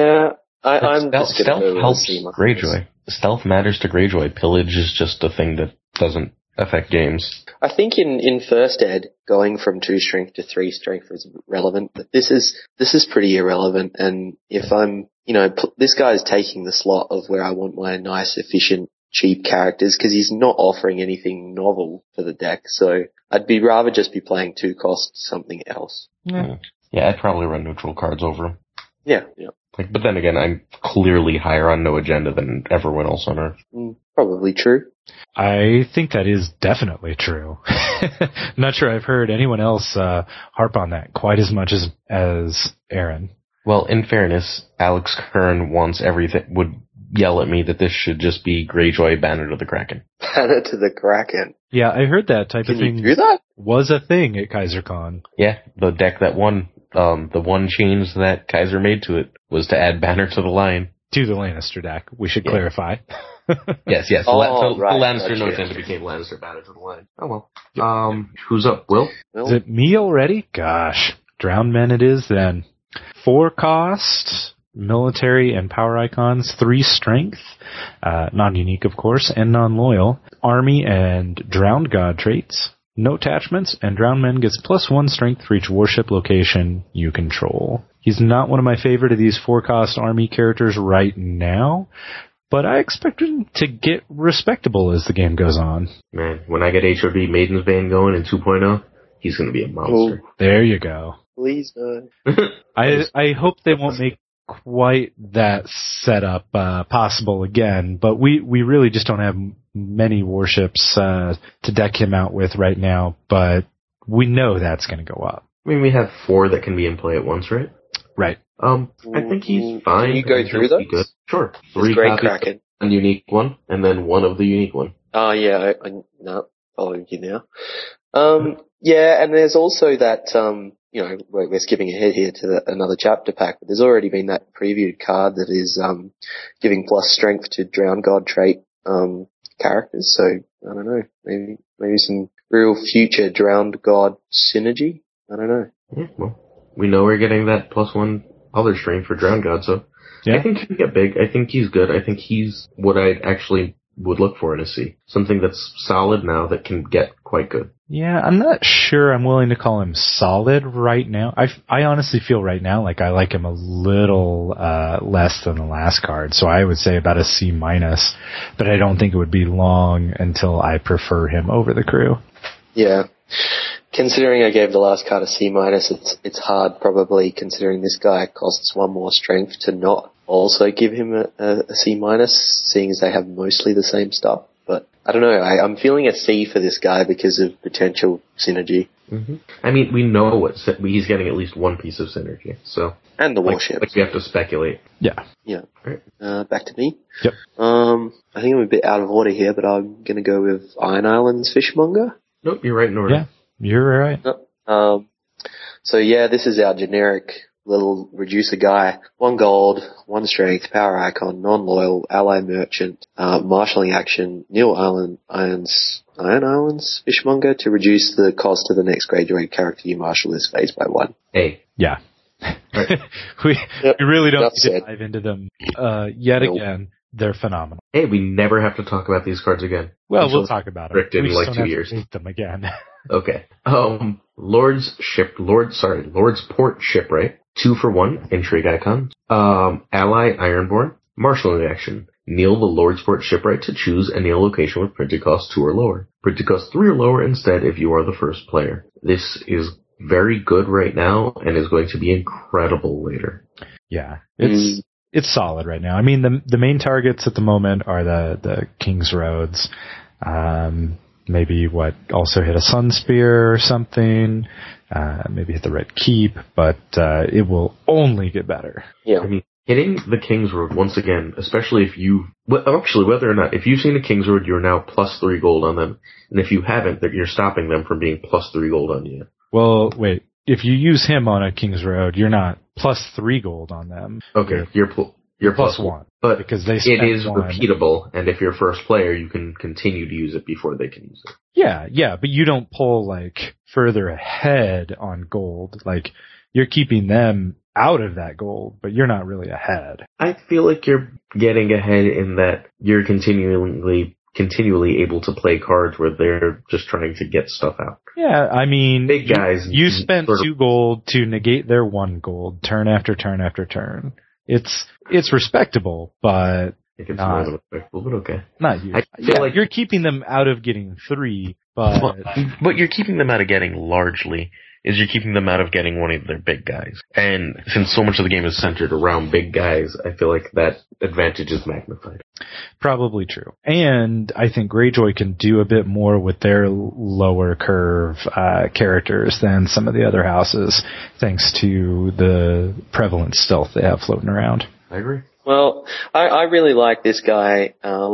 Stealth helps Greyjoy. Stealth matters to Greyjoy. Pillage is just a thing that doesn't affect games. I think in first ed, going from 2 strength to 3 strength is relevant, but this is pretty irrelevant. And if I'm, this guy is taking the slot of where I want my nice, efficient, cheap characters because he's not offering anything novel for the deck. So I'd rather just be playing 2 cost something else. Yeah, I'd probably run neutral cards over him. Yeah. But then again, I'm clearly higher on No Agenda than everyone else on Earth. Probably true. I think that is definitely true. I'm not sure I've heard anyone else harp on that quite as much as Aaron. Well, in fairness, Alex Kern would yell at me that this should just be Greyjoy Banner to the Kraken. Banner to the Kraken. Yeah, I heard that type of thing. Can you do that? Was a thing at KaiserCon. Yeah, the deck that won. The one change that Kaiser made to it was to add Banner to the Lion. To the Lannister deck, we should clarify. Yes. Right. The Lannister No Agenda became Lannister Banner to the Lion. Oh well. Who's up? Will? Is it me already? Gosh. Drowned Men it is then. 4 cost, military and power icons, 3 strength, non-unique of course, and non-loyal. Army and Drowned God traits. No attachments, and Drowned Men gets +1 strength for each warship location you control. He's not one of my favorite of these 4-cost army characters right now, but I expect him to get respectable as the game goes on. Man, when I get HOD Maiden's Bane going in 2.0, he's going to be a monster. Oh, there you go. Please no. I hope they won't make quite that setup possible again, but we really just don't have many warships to deck him out with right now, but we know that's going to go up. I mean, we have 4 that can be in play at once, right? Right. I think he's fine. Can you go through those? Good. Sure. 3 Great Kraken. A unique one, and then 1 of the unique one. Oh, yeah, no, following you now. Yeah, and there's also that, we're skipping ahead here to another chapter pack, but there's already been that previewed card that is, giving plus strength to Drowned God trait, characters. So, I don't know, maybe some real future Drowned God synergy. I don't know. Yeah, well, we know we're getting that +1 other strength for Drowned God, so yeah. I think he can get big. I think he's good. I think he's what I actually would look for in a C. Something that's solid now that can get quite good. Yeah, I'm not sure I'm willing to call him solid right now. I honestly feel right now like I like him a little less than the last card, so I would say about a C-, but I don't think it would be long until I prefer him over the crew. Yeah. Considering I gave the last card a C-, it's hard probably, considering this guy costs 1 more strength, to not also give him a C-, seeing as they have mostly the same stuff. But I don't know, I'm feeling a C for this guy because of potential synergy. Mm-hmm. I mean, we know he's getting at least one piece of synergy, so. And the warship. Like you have to speculate. Yeah. Yeah. Right. Back to me. Yep. I think I'm a bit out of order here, but I'm gonna go with Iron Islands Fishmonger. Nope, you're right in order. Yeah, you're right. So yeah, this is our generic little reducer guy. 1 gold, 1 strength, power icon, non-loyal, ally merchant, marshalling action, Iron Islands Fishmonger to reduce the cost of the next Greyjoy character you marshal this phase by 1. Hey. Yeah. we really don't need to dive into them yet again. They're phenomenal. Hey, we never have to talk about these cards again. Well, we'll talk about them. In like 2 years. Hate them again. Okay. Lord's Port Shipwright. 2 for 1, intrigue icon. Ally Ironborn, marshalling action. Kneel the Lord's Port Shipwright to choose a kneel location with printed cost 2 or lower. Printed cost 3 or lower instead if you are the first player. This is very good right now and is going to be incredible later. Yeah, it's solid right now. I mean, the main targets at the moment are the King's Roads. Maybe also hit a Sun Spear or something. Maybe hit the Red Keep, but it will only get better. Yeah. I mean, hitting the King's Road once again, especially if whether or not, if you've seen a King's Road, you're now +3 gold on them. And if you haven't, you're stopping them from being +3 gold on you. Well, wait. If you use him on a King's Road, you're not +3 gold on them. Okay, you're +1. But because it is repeatable, and if you're first player, you can continue to use it before they can use it. Yeah, but you don't pull, further ahead on gold. You're keeping them out of that gold, but you're not really ahead. I feel like you're getting ahead in that you're continually able to play cards where they're just trying to get stuff out. Yeah, I mean, big guys. You spent 2 gold to negate their 1 gold turn after turn after turn. It's respectable, but it's not respectable, but okay. Not you. I feel like you're keeping them out of getting 3, but what you're keeping them out of getting largely is you're keeping them out of getting one of their big guys. And since so much of the game is centered around big guys, I feel like that advantage is magnified. Probably true. And I think Greyjoy can do a bit more with their lower curve characters than some of the other houses, thanks to the prevalent stealth they have floating around. I agree. Well, I really like this guy,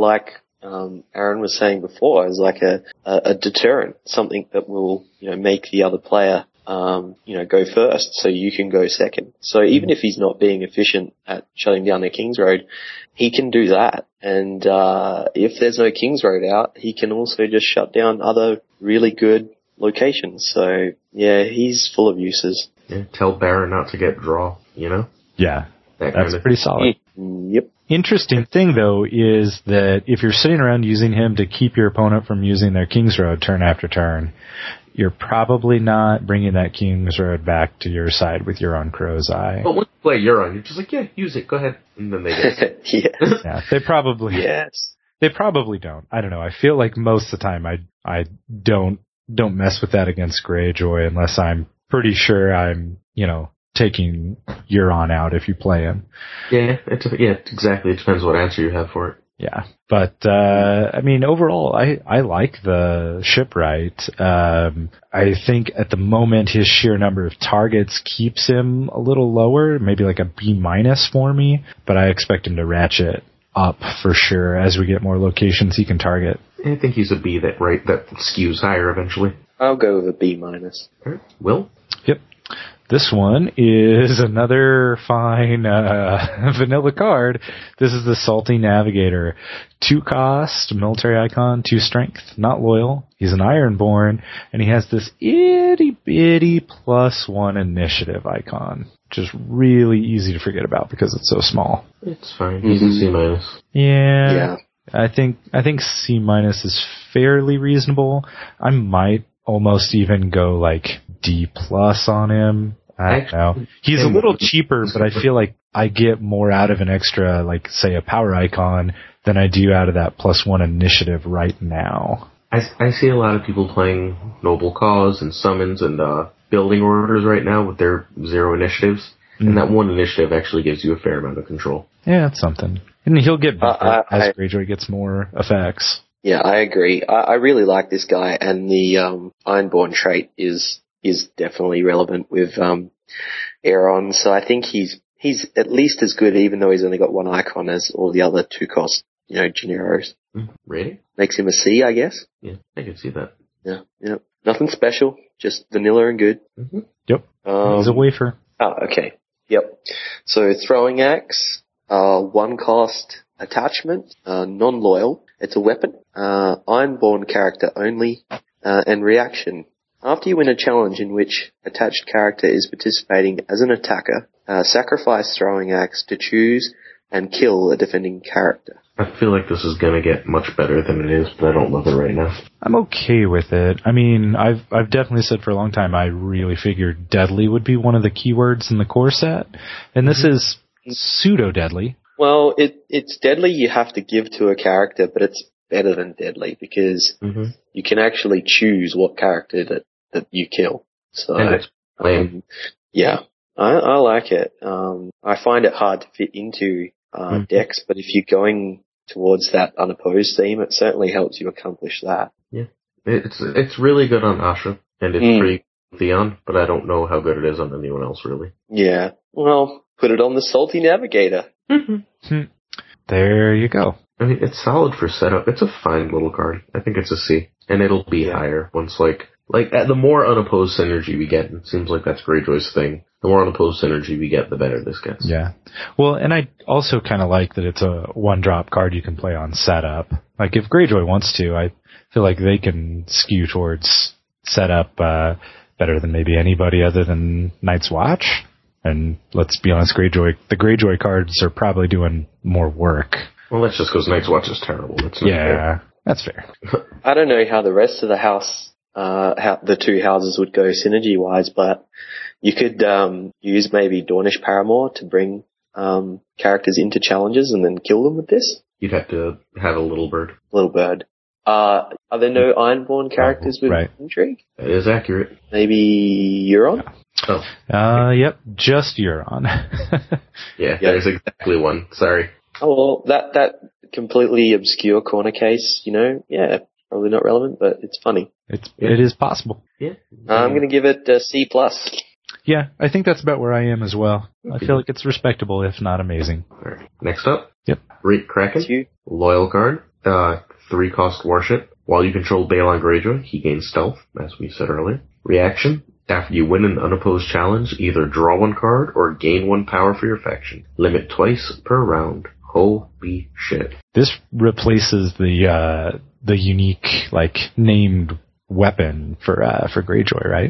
Aaron was saying before, as a deterrent, something that will, make the other player go first so you can go second. So even if he's not being efficient at shutting down their King's Road, he can do that. And if there's no King's Road out, he can also just shut down other really good locations. So yeah, he's full of uses. Yeah, tell Baron not to get draw, Yeah, that's pretty solid. Yep. Interesting thing, though, is that if you're sitting around using him to keep your opponent from using their King's Road turn after turn, you're probably not bringing that King's Road back to your side with Euron Crow's Eye. But once you play Euron, you're just like, yeah, use it, go ahead. And then they get it. Yeah, they probably... Yes. They probably don't. I don't know. I feel like most of the time I don't mess with that against Greyjoy unless I'm pretty sure I'm, taking Euron out if you play him. Yeah, exactly. It depends what answer you have for it. Yeah, but I mean, overall, I like the Shipwright. I think at the moment his sheer number of targets keeps him a little lower, maybe like a B- for me. But I expect him to ratchet up for sure as we get more locations he can target. I think he's a B that skews higher eventually. I'll go with a B-. All right. Will? Yep. This one is another fine vanilla card. This is the Salty Navigator. 2 cost, military icon, 2 strength, not loyal. He's an Ironborn, and he has this itty-bitty +1 initiative icon, which is really easy to forget about because it's so small. It's fine. He's a C-. Yeah. I think C- is fairly reasonable. I might almost even go like D+ on him. I don't know. He's a little cheaper, but I feel like I get more out of an extra, like, say, a power icon than I do out of that +1 initiative right now. I see a lot of people playing Noble Cause and Summons and building orders right now with their 0 initiatives, and that 1 initiative actually gives you a fair amount of control. Yeah, that's something. And he'll get better as Greyjoy gets more effects. Yeah, I agree. I really like this guy, and the Ironborn trait is definitely relevant with Aeron, so I think he's at least as good, even though he's only got 1 icon, as all the other 2-cost, Generos. Really? Makes him a C, I guess. Yeah, I can see that. Yeah. Nothing special, just vanilla and good. Mm-hmm. Yep. He's a wafer. Oh, okay. Yep. So Throwing Axe, 1-cost attachment, non-loyal. It's a weapon, Ironborn character only, and reaction. After you win a challenge in which attached character is participating as an attacker, sacrifice Throwing Axe to choose and kill a defending character. I feel like this is gonna get much better than it is, but I don't love it right now. I'm okay with it. I mean, I've definitely said for a long time I really figured deadly would be one of the keywords in the core set, and this is pseudo-deadly. Well, it's deadly you have to give to a character, but it's better than deadly because you can actually choose what character that you kill. So, yeah, I like it. I find it hard to fit into decks, but if you're going towards that unopposed theme, it certainly helps you accomplish that. Yeah, it's really good on Asha, and it's pretty Theon, but I don't know how good it is on anyone else, really. Yeah, well, put it on the Salty Navigator. There you go. I mean, it's solid for setup. It's a fine little card. I think it's a C, and it'll be higher once the more unopposed synergy we get. It seems like that's Greyjoy's thing. The more unopposed synergy we get, the better this gets. Yeah. Well, and I also kind of like that it's a 1-drop card you can play on setup. Like, if Greyjoy wants to, I feel like they can skew towards setup better than maybe anybody other than Night's Watch. And let's be honest, the Greyjoy cards are probably doing more work. Well, that's just because Night's Watch is terrible. That's not fair. That's fair. I don't know how the rest of the house, how the 2 houses would go synergy-wise, but you could use maybe Dornish Paramore to bring characters into challenges and then kill them with this. You'd have to have a Little Bird. Little Bird. Are there no Ironborn characters with intrigue? That is accurate. Maybe Euron? Yep, just Euron. Yeah, there's exactly one. Sorry. Oh, well, that completely obscure corner case, probably not relevant, but it's funny. It is possible. Yeah. I'm going to give it a C+. Yeah, I think that's about where I am as well. Okay. I feel like it's respectable, if not amazing. All right. Next up. Yep. Reek Kraken. Loyal card. 3-cost warship. While you control Balon Greyjoy, he gains stealth, as we said earlier. Reaction. After you win an unopposed challenge, either draw 1 card or gain 1 power for your faction. Limit twice per round. Holy shit. This replaces the unique, named weapon for Greyjoy, right?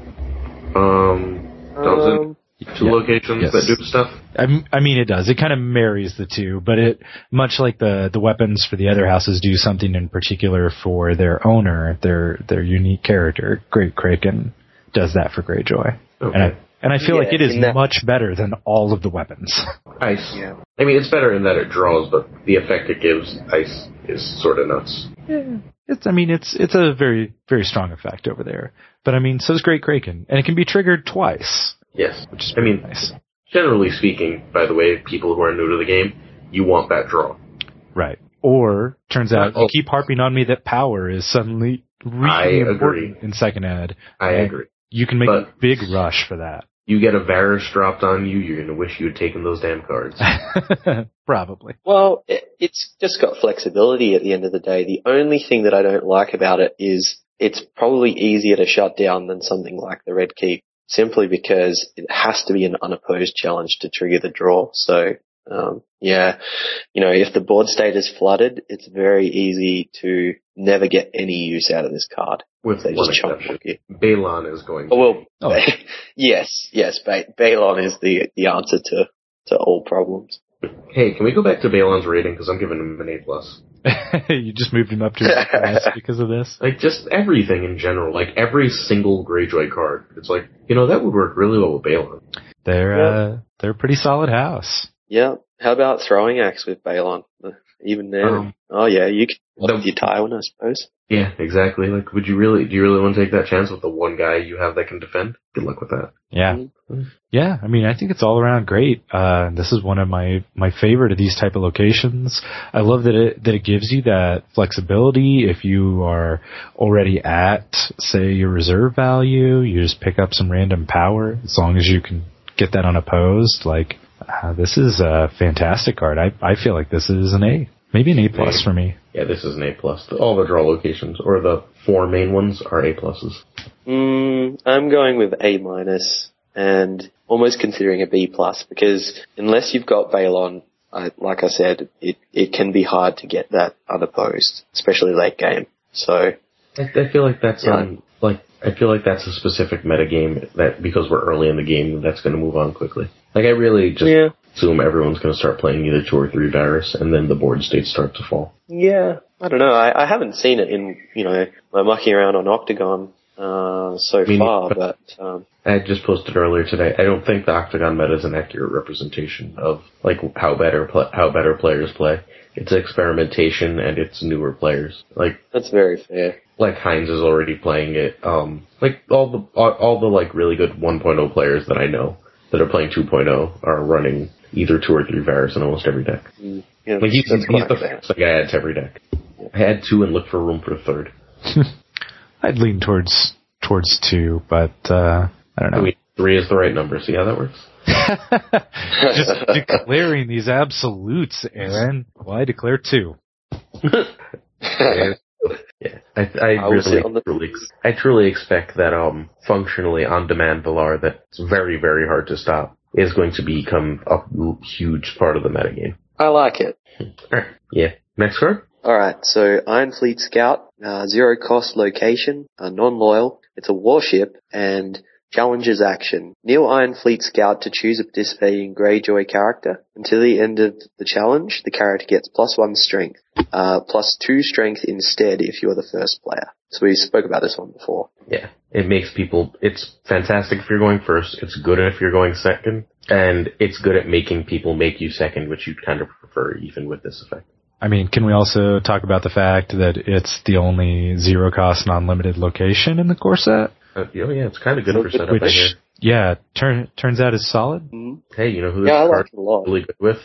Doesn't. 2 locations that do stuff? I mean, it does. It kind of marries the 2, but it, much like the weapons for the other houses do something in particular for their owner, their unique character. Great Kraken does that for Greyjoy. Okay. And I feel like it is much better than all of the weapons. Ice. Yeah. I mean, it's better in that it draws, but the effect it gives, Ice, is sort of nuts. Yeah. It's a very, very strong effect over there. But so is Great Kraken. And it can be triggered twice. Yes. Which is nice. Generally speaking, by the way, people who are new to the game, you want that draw. Right. Or, turns out, you keep harping on me that power is suddenly really important in second ed. I agree. You can make a big rush for that. You get a Varys dropped on you, you're going to wish you had taken those damn cards. Probably. Well, it's just got flexibility at the end of the day. The only thing that I don't like about it is it's probably easier to shut down than something like the Red Keep, simply because it has to be an unopposed challenge to trigger the draw. So, if the board state is flooded, it's very easy to never get any use out of this card. With one exception. Balon is going to. Yes, Balon is the answer to all problems. Hey, can we go back to Balon's rating? Because I'm giving him an A+. You just moved him up to an A+ because of this? Like, just everything in general. Like, every single Greyjoy card. It's like, that would work really well with Balon. They're a pretty solid house. Yeah. How about Throwing Axe with Balon? Even there. You can with your Tywin, I suppose. Yeah, exactly. Like, do you really want to take that chance with the one guy you have that can defend? Good luck with that. Yeah. Mm-hmm. Yeah, I mean, I think it's all around great. This is one of my favorite of these type of locations. I love that it gives you that flexibility. If you are already at, say, your reserve value, you just pick up some random power, as long as you can get that unopposed. Like, this is a fantastic card. I feel like this is an A. Maybe an A+ for me. Yeah, this is an A+. All the draw locations, or the 4 main ones, are A+. I'm going with A-, and almost considering a B+, because unless you've got Balon, like I said, it can be hard to get that unopposed, especially late game. So I feel like that's I feel like that's a specific metagame that, because we're early in the game, that's going to move on quickly. Like, I really just assume everyone's going to start playing either 2 or 3 Varys, and then the board states start to fall. Yeah, I don't know. I haven't seen it in, my mucking around on Octagon far, but I just posted earlier today. I don't think the Octagon meta is an accurate representation of like how better players play. It's experimentation and it's newer players. Like, that's very fair. Like, Heinz is already playing it. Like all the like really good 1.0 players that I know that are playing 2.0 are running either 2 or 3 Varys in almost every deck. Yeah, like he's the first guy I add to every deck. I had 2 and look for room for a third. I'd lean towards 2, but I don't know. 3 is the right number. See how that works? Just declaring these absolutes, Aaron. Well, I declare 2. Yeah, I truly expect that functionally on-demand Valar that's very, very hard to stop is going to become a huge part of the metagame. I like it. Alright, yeah. Next card? Alright, so Iron Fleet Scout, 0 cost location, non-loyal, it's a warship, and challenges action. Kneel Iron Fleet Scout to choose a participating Greyjoy character. Until the end of the challenge, the character gets +1 strength, +2 strength instead if you're the first player. So we spoke about this one before. Yeah, it's fantastic if you're going first, it's good if you're going second, and it's good at making people make you second, which you'd kind of prefer even with this effect. I mean, can we also talk about the fact that it's the only 0 cost non-limited location in the core set? Yeah, it's kind of good for setup, I hear. Yeah, turns out is solid. Mm-hmm. Hey, you know who this card's really good with?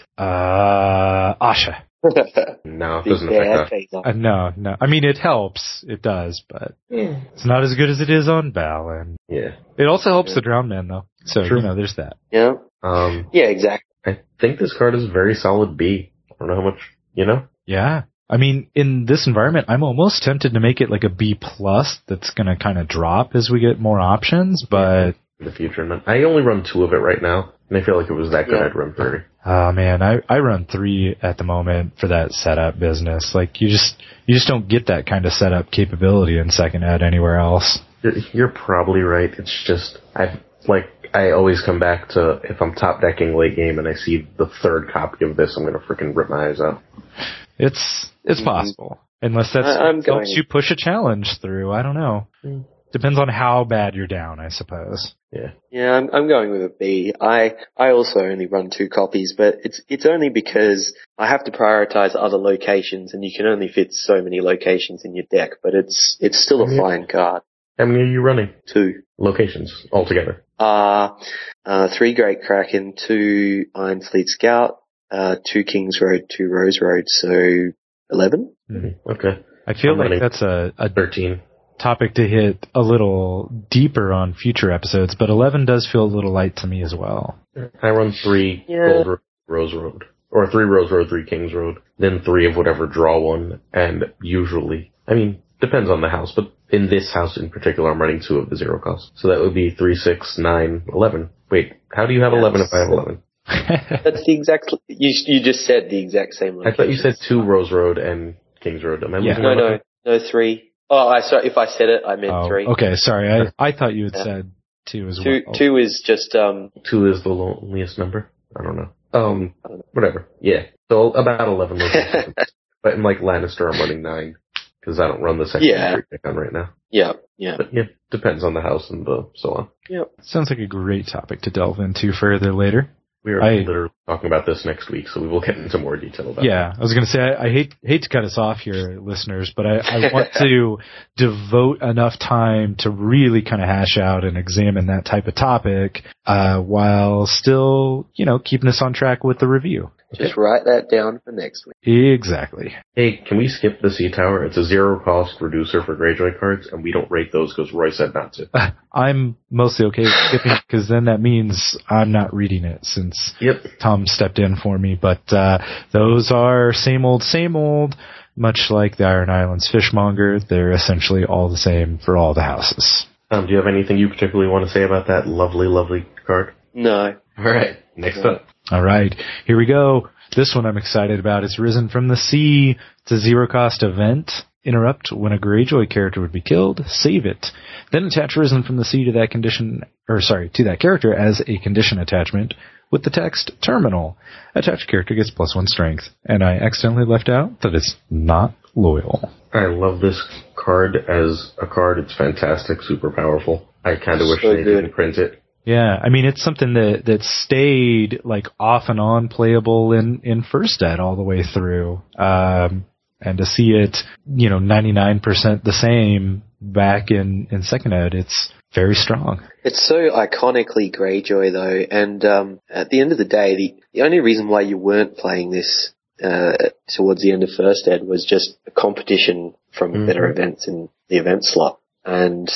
Asha. No, it doesn't affect that. No. I mean, it helps. It does, but it's not as good as it is on Balon. Yeah. It also helps the Drowned Man, though. So, True. There's that. Yeah. Yeah, exactly. I think this card is a very solid B. I don't know how much, Yeah. I mean, in this environment, I'm almost tempted to make it like a B+ that's going to kind of drop as we get more options, but... In the future. I only run 2 of it right now, and I feel like if it was that good, I'd run 30. Oh, man, I run 3 at the moment for that setup business. Like, you just don't get that kind of setup capability in second ed anywhere else. You're probably right. It's just, I always come back to, if I'm top decking late game and I see the 3rd copy of this, I'm going to freaking rip my eyes out. It's possible. Unless that helps you push a challenge through. I don't know. Depends on how bad you're down, I suppose. Yeah. Yeah, I'm going with a B. I also only run 2 copies, but it's only because I have to prioritize other locations, and you can only fit so many locations in your deck, but it's still a fine card. How many are you running? 2 locations altogether. 3 Great Kraken, 2 Iron Fleet Scout, 2 King's Road, 2 Rose Road, so 11? Mm-hmm. Okay. I feel like that's a 13 topic to hit a little deeper on future episodes, but 11 does feel a little light to me as well. I run 3 Gold Rose Road, or 3 Rose Road, 3 King's Road, then 3 of whatever draw one, and usually, I mean, depends on the house, but in this house in particular, I'm running 2 of the 0 cost. So that would be 3, 6, 9, 11. Wait, how do you have 11 if I have 11? That's the exact. You just said the exact same location. I thought you said 2 Rose Road and King's Road. Am I losing my mind? No, 3. Oh, sorry. If I said it, I meant 3. Okay, sorry. I thought you had said 2 as well. 2 is just 2 is the loneliest number. I don't know. Whatever. Yeah. So about 11 locations. But in like Lannister, I'm running 9. Because I don't run the secondary pick on right now. Yeah. But yeah, depends on the house and so on. Yep. Sounds like a great topic to delve into further later. We are literally talking about this next week, so we will get into more detail about it. Yeah, I was going to say, I hate to cut us off here, listeners, but I want to devote enough time to really kind of hash out and examine that type of topic, while still, keeping us on track with the review. Just write that down for next week. Exactly. Hey, can we skip the Sea Tower? It's a zero-cost reducer for Greyjoy cards, and we don't rate those because Roy said not to. I'm mostly okay with skipping it because then that means I'm not reading it since Tom stepped in for me. But those are same old, much like the Iron Islands Fishmonger. They're essentially all the same for all the houses. Do you have anything you particularly want to say about that lovely, lovely card? No. All right, next up. All right, here we go. This one I'm excited about. It's Risen from the Sea. It's a zero-cost event. Interrupt when a Greyjoy character would be killed. Save it. Then attach Risen from the Sea to that character as a condition attachment with the text Terminal. Attached character gets +1 strength. And I accidentally left out that it's not loyal. I love this card as a card. It's fantastic, super powerful. I kind of wish they didn't print it. Yeah, I mean, it's something that stayed, like, off and on playable in First Ed all the way through. And to see it, 99% the same back in Second Ed, it's very strong. It's so iconically Greyjoy, though, and at the end of the day, the only reason why you weren't playing this towards the end of First Ed was just a competition from better events in the event slot. And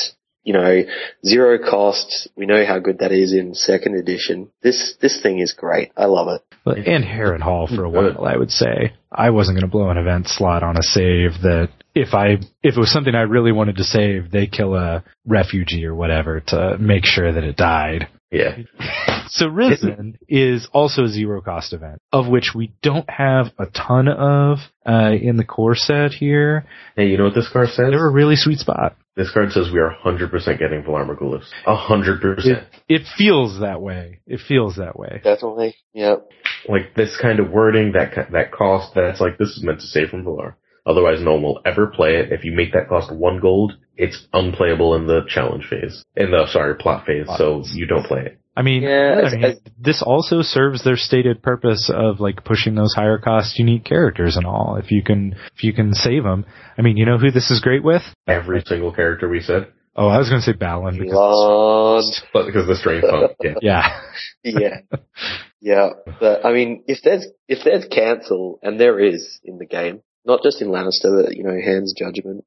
zero cost. We know how good that is in Second Edition. This thing is great. I love it. And Harrenhal for a while, I would say. I wasn't going to blow an event slot on a save that if it was something I really wanted to save, they kill a refugee or whatever to make sure that it died. Yeah. So Risen is also a zero-cost event, of which we don't have a ton of in the core set here. Hey, you know what this card says? They're a really sweet spot. This card says we are 100% getting Valar Morghulis. 100%. It feels that way. Definitely. Yep. Like this kind of wording, that cost, that's like, this is meant to save from Valar. Otherwise, no one will ever play it. If you make that cost 1 gold, it's unplayable in the challenge phase. Plot phase, so you don't play it. I mean, this also serves their stated purpose of like pushing those higher cost unique characters and all. If you can save them. I mean, you know who this is great with? Every single character we said. Oh, I was going to say Balin because the strange funk. Yeah. Yeah. But I mean, if there's cancel, and there is in the game, not just in Lannister, but Hand's Judgment.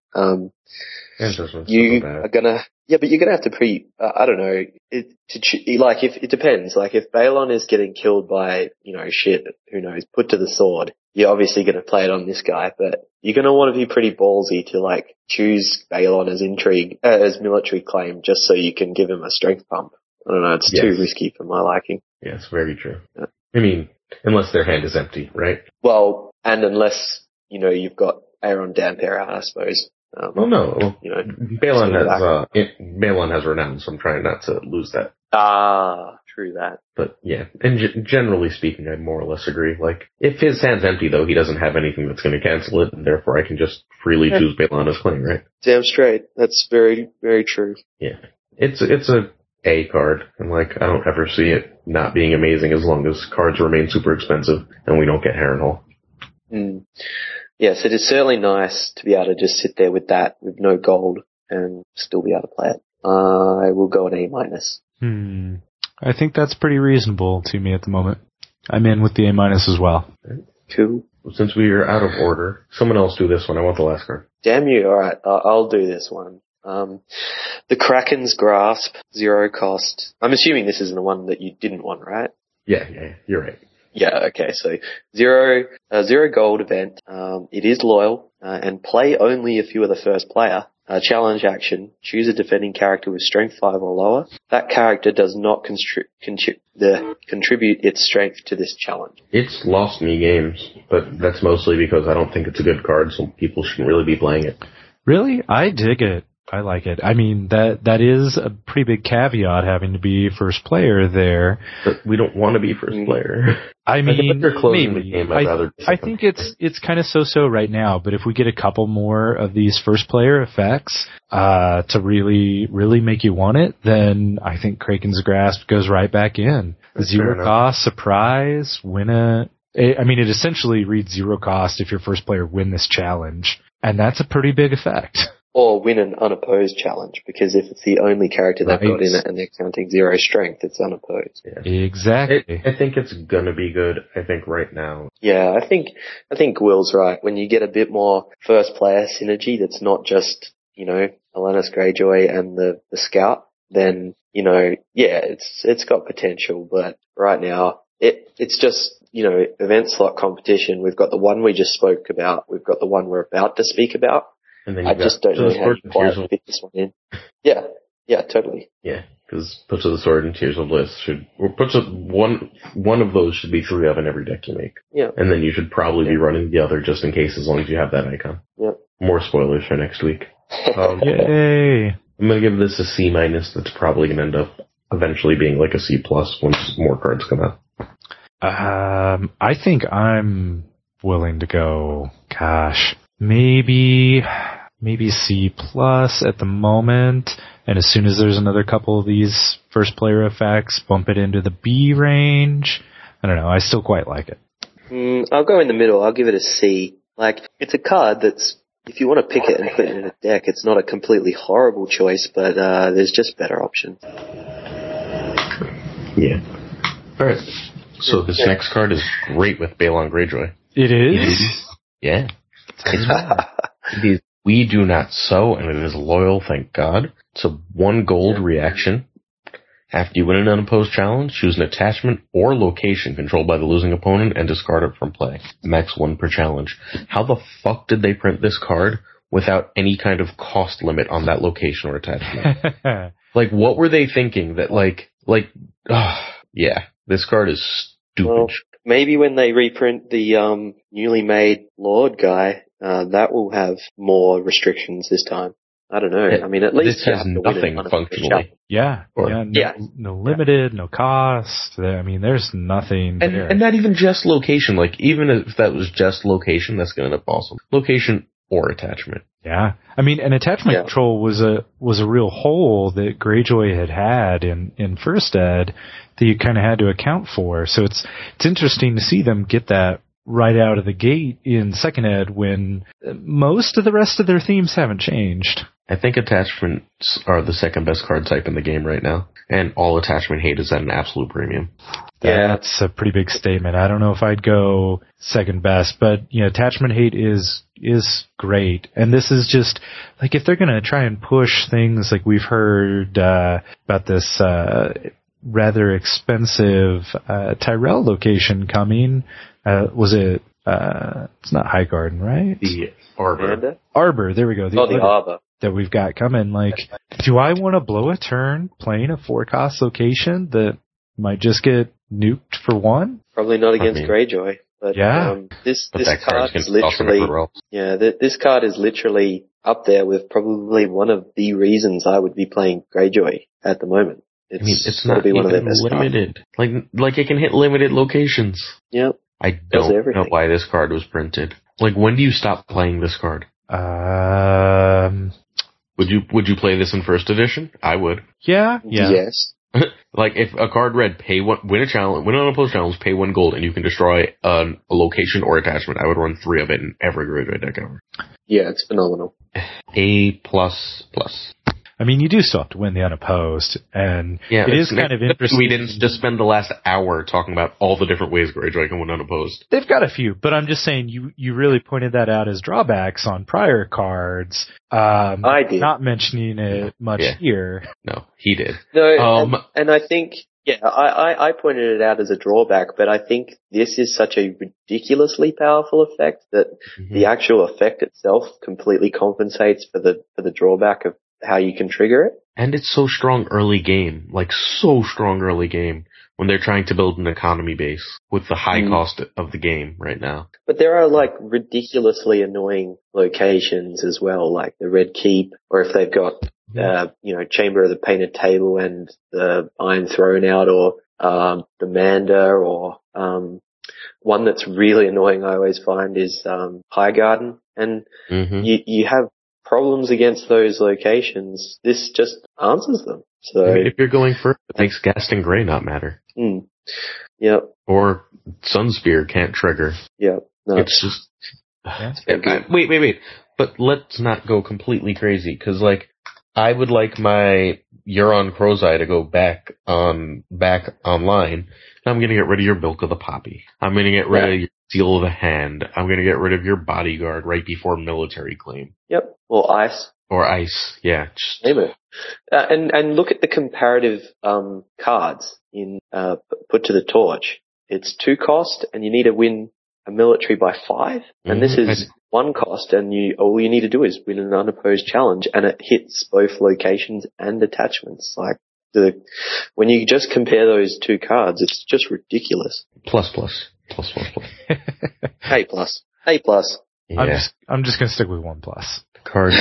You are gonna, but you're gonna have to I don't know, it depends. Like if Balon is getting killed by, who knows, put to the sword, you're obviously gonna play it on this guy, but you're gonna want to be pretty ballsy to like choose Balon as as military claim just so you can give him a strength pump. I don't know, it's too risky for my liking. Yes, very true. Yeah. I mean, unless their hand is empty, right? Well, and unless, you've got Aeron Dampera, I suppose. Balon has renown, so I'm trying not to lose that. Ah, true that. But yeah, and generally speaking, I more or less agree. Like, if his hand's empty, though, he doesn't have anything that's going to cancel it, and therefore I can just freely choose Balon as claim, right? Damn straight. That's very, very true. Yeah. It's a card, and like, I don't ever see it not being amazing as long as cards remain super expensive and we don't get Harrenhal. Yes, it is certainly nice to be able to just sit there with that, with no gold, and still be able to play it. I will go an A-. I think that's pretty reasonable to me at the moment. I'm in with the A- as well. Cool. Since we are out of order, someone else do this one. I want the last card. Damn you. Alright, I'll do this one. The Kraken's Grasp, zero cost. I'm assuming this isn't the one that you didn't want, right? Yeah, you're right. Yeah, okay, so zero gold event. It is loyal, and play only if you are the first player. Challenge action. Choose a defending character with strength 5 or lower. That character does not contribute its strength to this challenge. It's lost me games, but that's mostly because I don't think it's a good card, so people shouldn't really be playing it. Really? I dig it. I like it. I mean, that is a pretty big caveat having to be first player there. But we don't want to be first player. I mean, if they're closing maybe. the game, I'd rather I think it's kind of so-so right now, but if we get a couple more of these first player effects, to really, really make you want it, then I think Kraken's Grasp goes right back in. Zero cost, surprise, it essentially reads zero cost if your first player win this challenge, and that's a pretty big effect. Or win an unopposed challenge, because if it's the only character they've got in it and they're counting 0 strength, it's unopposed. Yeah. Exactly. I think it's gonna be good, I think, right now. Yeah, I think Will's right. When you get a bit more first player synergy that's not just, Alanis Greyjoy and the Scout, then, it's got potential, but right now, it's just, event slot competition. We've got the one we just spoke about. We've got the one we're about to speak about. And then I just don't know how you quite fit this one in. Yeah, totally. Yeah, because Puts of the Sword and Tears of Bliss one of those should be 3 of in every deck you make. Yeah. And then you should probably be running the other just in case, as long as you have that icon. Yep. More spoilers for next week. Yay! I'm gonna give this a C-. That's probably gonna end up eventually being like a C+ once more cards come out. I think I'm willing to go, maybe C+ at the moment, and as soon as there's another couple of these first player effects, bump it into the B range. I don't know, I still quite like it. I'll go in the middle. I'll give it a C. It's a card that's, if you want to pick it and put it in a deck, it's not a completely horrible choice, but there's just better options. Yeah. Alright. So this next card is great with Balon Greyjoy. It is? Yeah. It is We Do Not Sow, and it is loyal, thank God. It's a 1 gold reaction. After you win an unopposed challenge, choose an attachment or location controlled by the losing opponent and discard it from play. Max 1 per challenge. How the fuck did they print this card without any kind of cost limit on that location or attachment? What were they thinking that yeah, this card is stupid. Well, maybe when they reprint the newly made Lord guy, that will have more restrictions this time. I don't know. I mean, at least this has nothing functionally. No limited, no cost. There's nothing there. And not even just location. Even if that was just location, that's going to end up awesome. Location or attachment. Yeah. An attachment control was a real hole that Greyjoy had in First Ed that you kind of had to account for. So it's interesting to see them get that right out of the gate in Second Ed when most of the rest of their themes haven't changed. I think attachments are the second best card type in the game right now, and all attachment hate is at an absolute premium. That's a pretty big statement. I don't know if I'd go second best, but attachment hate is great. And this is just if they're going to try and push things like we've heard about this rather expensive Tyrell location coming. Was it? It's not Highgarden, right? The Arbor. Arbor. There we go. The Arbor that we've got coming. Do I want to blow a turn playing a 4-cost location that might just get nuked for 1? Probably not against Greyjoy. But this card is literally this card is literally up there with probably one of the reasons I would be playing Greyjoy at the moment. It's not be one of their best limited. Cards. It can hit limited locations. Yep. I don't know why this card was printed. When do you stop playing this card? Would you play this in first edition? I would. Yeah. Yes. If a card read win an unopposed challenge, pay 1 gold, and you can destroy a location or attachment, I would run 3 of it in every Greyjoy deck ever. Yeah, it's phenomenal. A++. You do still have to win the unopposed, and it is kind of interesting. We didn't just spend the last hour talking about all the different ways Greyjoy can win unopposed. They've got a few, but I'm just saying you really pointed that out as drawbacks on prior cards. I did. Not mentioning it much here. No, he did. No, and I think, I pointed it out as a drawback, but I think this is such a ridiculously powerful effect that the actual effect itself completely compensates for the drawback of how you can trigger it. And it's so strong early game. when they're trying to build an economy base with the high cost of the game right now. But there are like ridiculously annoying locations as well, like the Red Keep, or if they've got, Chamber of the Painted Table and the Iron Throne out, or the Manda, or one that's really annoying I always find is Highgarden. And you have problems against those locations. This just answers them. So if you're going first, it makes Gaston Grey not matter. Yep. Or Sunspear can't trigger. Yep. No. It's just... Wait. But let's not go completely crazy, because, like, I would like my Euron Crozai to go back online. I'm going to get rid of your Bilk of the Poppy. I'm going to get rid of your Seal of the Hand. I'm going to get rid of your Bodyguard right before military claim. Yep. Or Ice. Or Ice, yeah. Name it. And look at the comparative cards in Put to the Torch. It's 2 cost, and you need to win a military by 5. And this is 1 cost, and all you need to do is win an unopposed challenge, and it hits both locations and attachments. Like when you just compare those 2 cards, it's just ridiculous. Plus. A plus. A plus. Yeah. I'm just gonna stick with 1+. Card.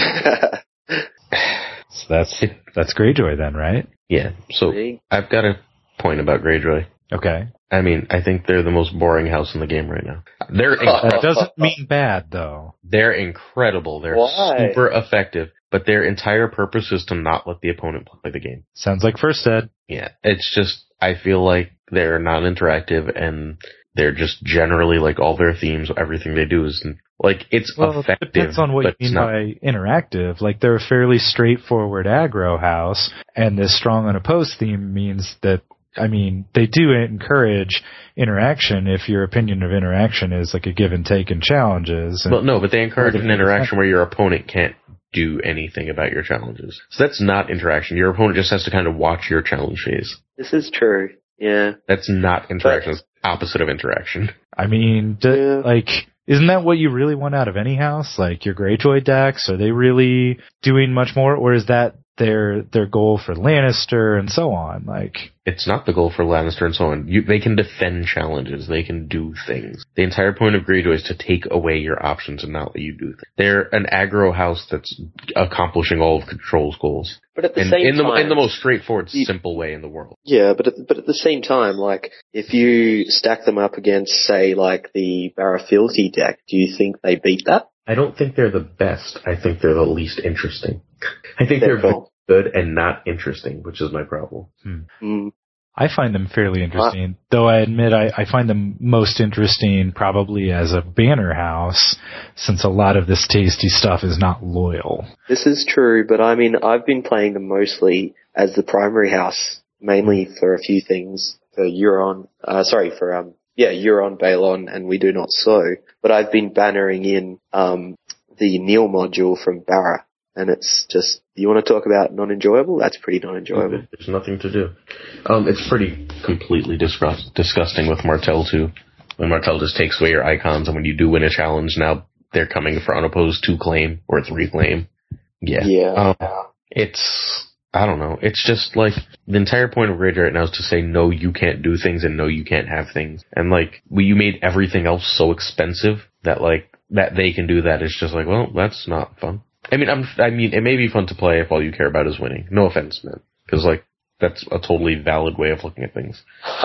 So that's Greyjoy then, right? Yeah. So I've got a point about Greyjoy. Okay. I mean, I think they're the most boring house in the game right now. That doesn't mean bad, though. They're incredible. They're super effective, but their entire purpose is to not let the opponent play the game. Sounds like First Ed. Yeah. It's just, I feel like they're not interactive, and they're just generally, like, all their themes, everything they do is, like, it's effective. It depends on what you mean by interactive. Like, they're a fairly straightforward aggro house, and this strong unopposed theme means that, I mean, they do encourage interaction if your opinion of interaction is like a give and take in challenges. Well, no, but they encourage an interaction where your opponent can't do anything about your challenges. So that's not interaction. Your opponent just has to kind of watch your challenge phase. This is true. Yeah. That's not interaction. It's opposite of interaction. I mean, isn't that what you really want out of any house? Like your Greyjoy decks, are they really doing much more, or is that their goal for Lannister and so on? Like, it's not the goal for Lannister and so on. They can defend challenges. They can do things. The entire point of Greyjoy is to take away your options and not let you do things. They're an aggro house that's accomplishing all of Control's goals. But at the same time, in the most straightforward, simple way in the world. Yeah, but at the same time, like, if you stack them up against, say, like the Barafilty deck, do you think they beat that? I don't think they're the best. I think they're the least interesting. I think they're good and not interesting, which is my problem. I find them fairly interesting, though I admit I find them most interesting probably as a banner house, since a lot of this tasty stuff is not loyal. This is true, but I mean, I've been playing them mostly as the primary house, mainly for a few things, for Euron, Euron, Balon, and We Do Not Sow, but I've been bannering in the Neil module from Barra. And it's just, you want to talk about non-enjoyable? That's pretty non-enjoyable. There's nothing to do. It's pretty completely disgusting with Martell, too. When Martell just takes away your icons, and when you do win a challenge, now they're coming for unopposed 2 claim or 3 claim. Yeah. I don't know. It's just, like, the entire point of Greyjoy right now is to say, no, you can't do things, and no, you can't have things. And, like, you made everything else so expensive that, like, that they can do that. It's just like, well, that's not fun. I mean, it may be fun to play if all you care about is winning. No offense, man. Because, like, that's a totally valid way of looking at things.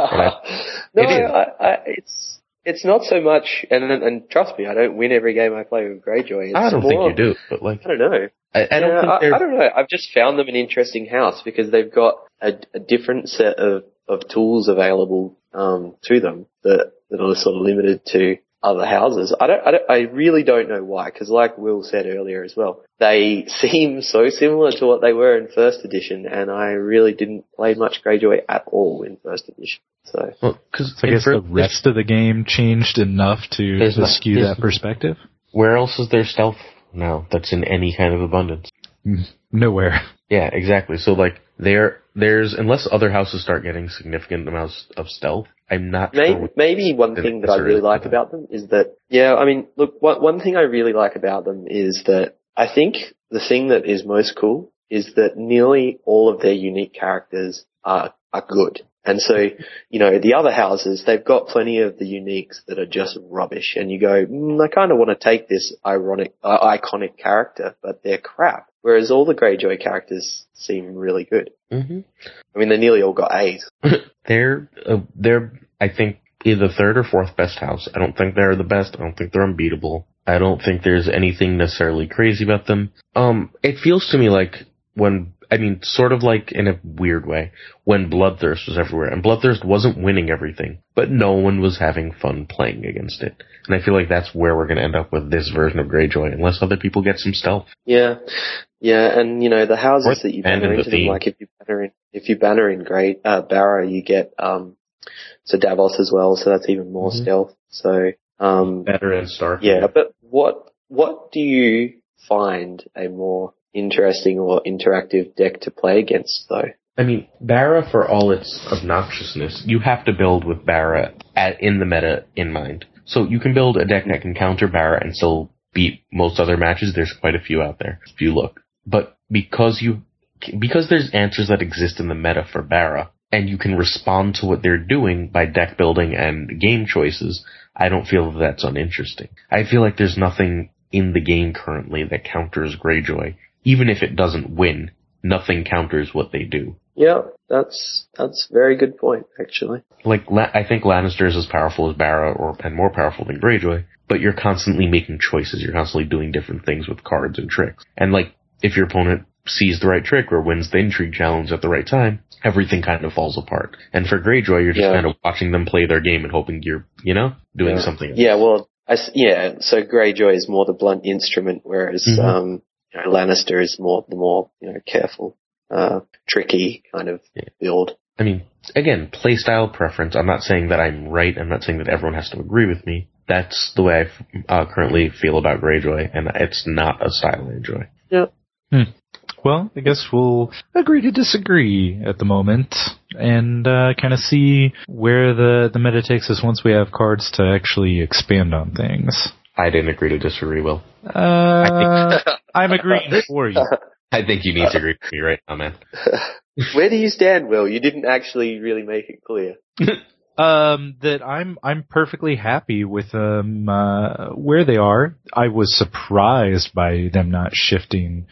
It's not so much, and trust me, I don't win every game I play with Greyjoy. I don't think you do, but, like, I don't know. I don't know. I've just found them an interesting house because they've got a different set of tools available to them that are sort of limited to other houses. I really don't know why, because like Will said earlier as well, they seem so similar to what they were in first edition, and I really didn't play much Greyjoy at all in first edition. So, because I guess the rest of the game changed enough to skew that perspective. Where else is there stealth now that's in any kind of abundance? Nowhere. Yeah, exactly. So, like, there's unless other houses start getting significant amounts of stealth, I'm not sure. Maybe one thing that I really like about them is that, one thing I really like about them is that I think the thing that is most cool is that nearly all of their unique characters are good. And so, the other houses, they've got plenty of the uniques that are just rubbish. And you go, I kind of want to take this iconic character, but they're crap. Whereas all the Greyjoy characters seem really good. Mm-hmm. I mean, they nearly all got A's. They're, I think, either third or fourth best house. I don't think they're the best. I don't think they're unbeatable. I don't think there's anything necessarily crazy about them. It feels to me like sort of like in a weird way, when Bloodthirst was everywhere. And Bloodthirst wasn't winning everything, but no one was having fun playing against it. And I feel like that's where we're going to end up with this version of Greyjoy, unless other people get some stealth. Yeah. Yeah, and the houses that you banner into them, like if you banner in Barra, you get so Davos as well, so that's even more stealth. So better and Stark. Yeah, but what do you find a more interesting or interactive deck to play against, though? I mean, Barra, for all its obnoxiousness, you have to build with Barra in the meta in mind. So you can build a deck that can counter Barra and still beat most other matches. There's quite a few out there, if you look. But because there's answers that exist in the meta for Barra, and you can respond to what they're doing by deck building and game choices, I don't feel that's uninteresting. I feel like there's nothing in the game currently that counters Greyjoy. Even if it doesn't win, nothing counters what they do. Yeah, that's a very good point, actually. Like, I think Lannister is as powerful as Barra and more powerful than Greyjoy, but you're constantly making choices. You're constantly doing different things with cards and tricks. And like, if your opponent sees the right trick or wins the intrigue challenge at the right time, everything kind of falls apart. And for Greyjoy, you're just kind of watching them play their game and hoping you're, doing something else. Yeah, well, so Greyjoy is more the blunt instrument, whereas, Lannister is the more careful, tricky kind of build. I mean, again, playstyle preference. I'm not saying that I'm right. I'm not saying that everyone has to agree with me. That's the way I currently feel about Greyjoy, and it's not a style I enjoy. Yeah. Well, I guess we'll agree to disagree at the moment and kind of see where the meta takes us once we have cards to actually expand on things. I didn't agree to disagree, Will. I'm agreeing for you. I think you need to agree with me right now, man. Where do you stand, Will? You didn't actually really make it clear. That I'm perfectly happy with where they are. I was surprised by them not shifting